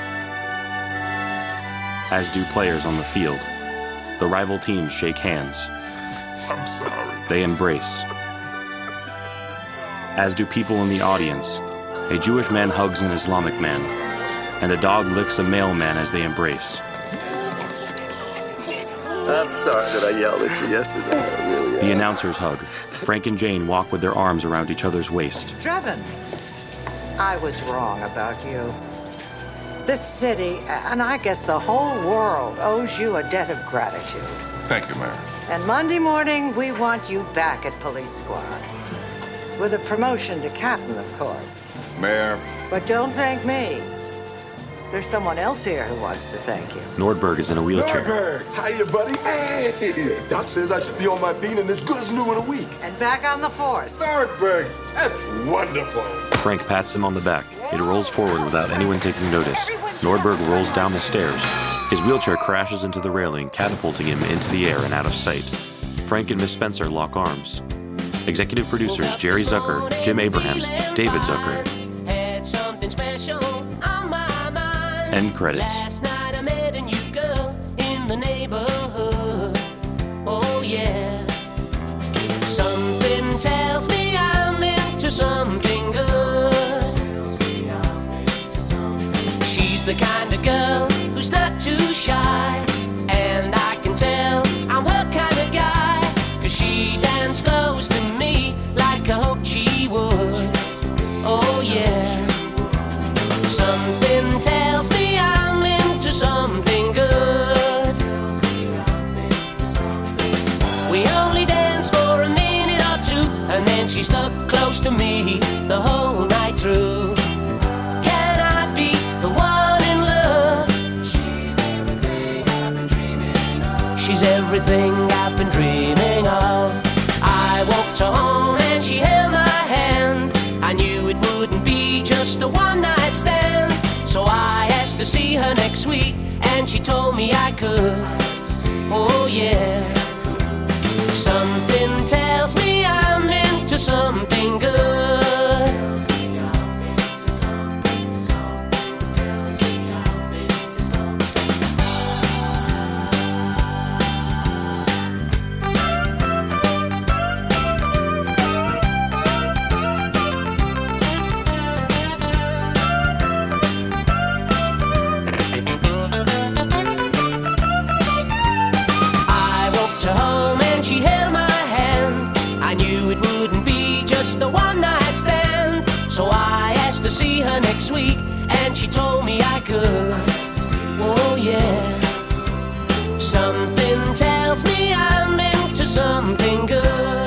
as do players on the field. The rival teams shake hands. I'm sorry. They embrace, as do people in the audience. A Jewish man hugs an Islamic man, and a dog licks a male man as they embrace. I'm sorry that I yelled at you yesterday. I really am. The announcers hug. Frank and Jane walk with their arms around each other's waist. Drebin, I was wrong about you. This city, and I guess the whole world, owes you a debt of gratitude. Thank you, Mary. And Monday morning, we want you back at Police Squad. With a promotion to captain, of course. Mayor. But don't thank me. There's someone else here who wants to thank you. Nordberg is in a wheelchair. Nordberg! Hiya, buddy. Hey! Doc says I should be on my beat and as good as new in a week. And back on the force. Nordberg! That's wonderful. Frank pats him on the back. It rolls forward without anyone taking notice. Nordberg rolls down the stairs. His wheelchair crashes into the railing, catapulting him into the air and out of sight. Frank and Miss Spencer lock arms. Executive producers Jerry Zucker, Jim Abrahams, David Zucker. Had something special on my mind. End credits. Last night I met a new girl in the neighborhood. Oh yeah. Something tells me I'm into something good. She's the kind of girl who's not too shy, and I can tell I'm her kind of guy, 'cause she danced close to me like I hoped she would. Oh yeah. Something tells me I'm into something good. We only danced for a minute or two, and then she stuck close to me the whole night through. Can I be the one in love? She's everything I've been dreaming of. She's everything I've been dreaming of. I walked her home and she held my hand. I knew it wouldn't be just a one-night stand, so I asked to see her next week, and she told me I could. Oh yeah. Something tells me I'm into something good. The one night stand, so I asked to see her next week, and she told me I could. Oh yeah. Something tells me I'm into something good.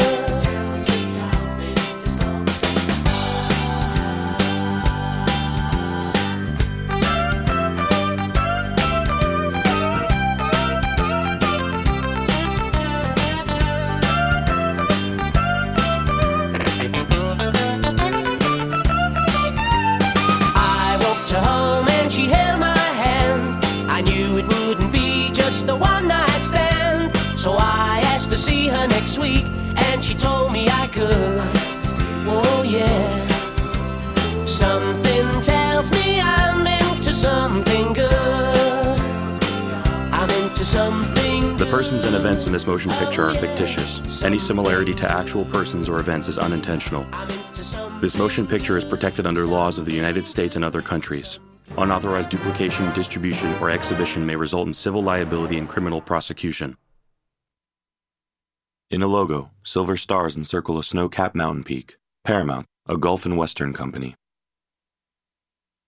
The one night stand, so I asked to see her next week, and she told me I could. Oh yeah. Something tells me I'm into something good. I'm into something good. The persons and events in this motion picture are fictitious. Any similarity to actual persons or events is unintentional. This motion picture is protected under laws of the United States and other countries. Unauthorized duplication, distribution, or exhibition may result in civil liability and criminal prosecution. In a logo, silver stars encircle a snow-capped mountain peak. Paramount, a Gulf and Western company.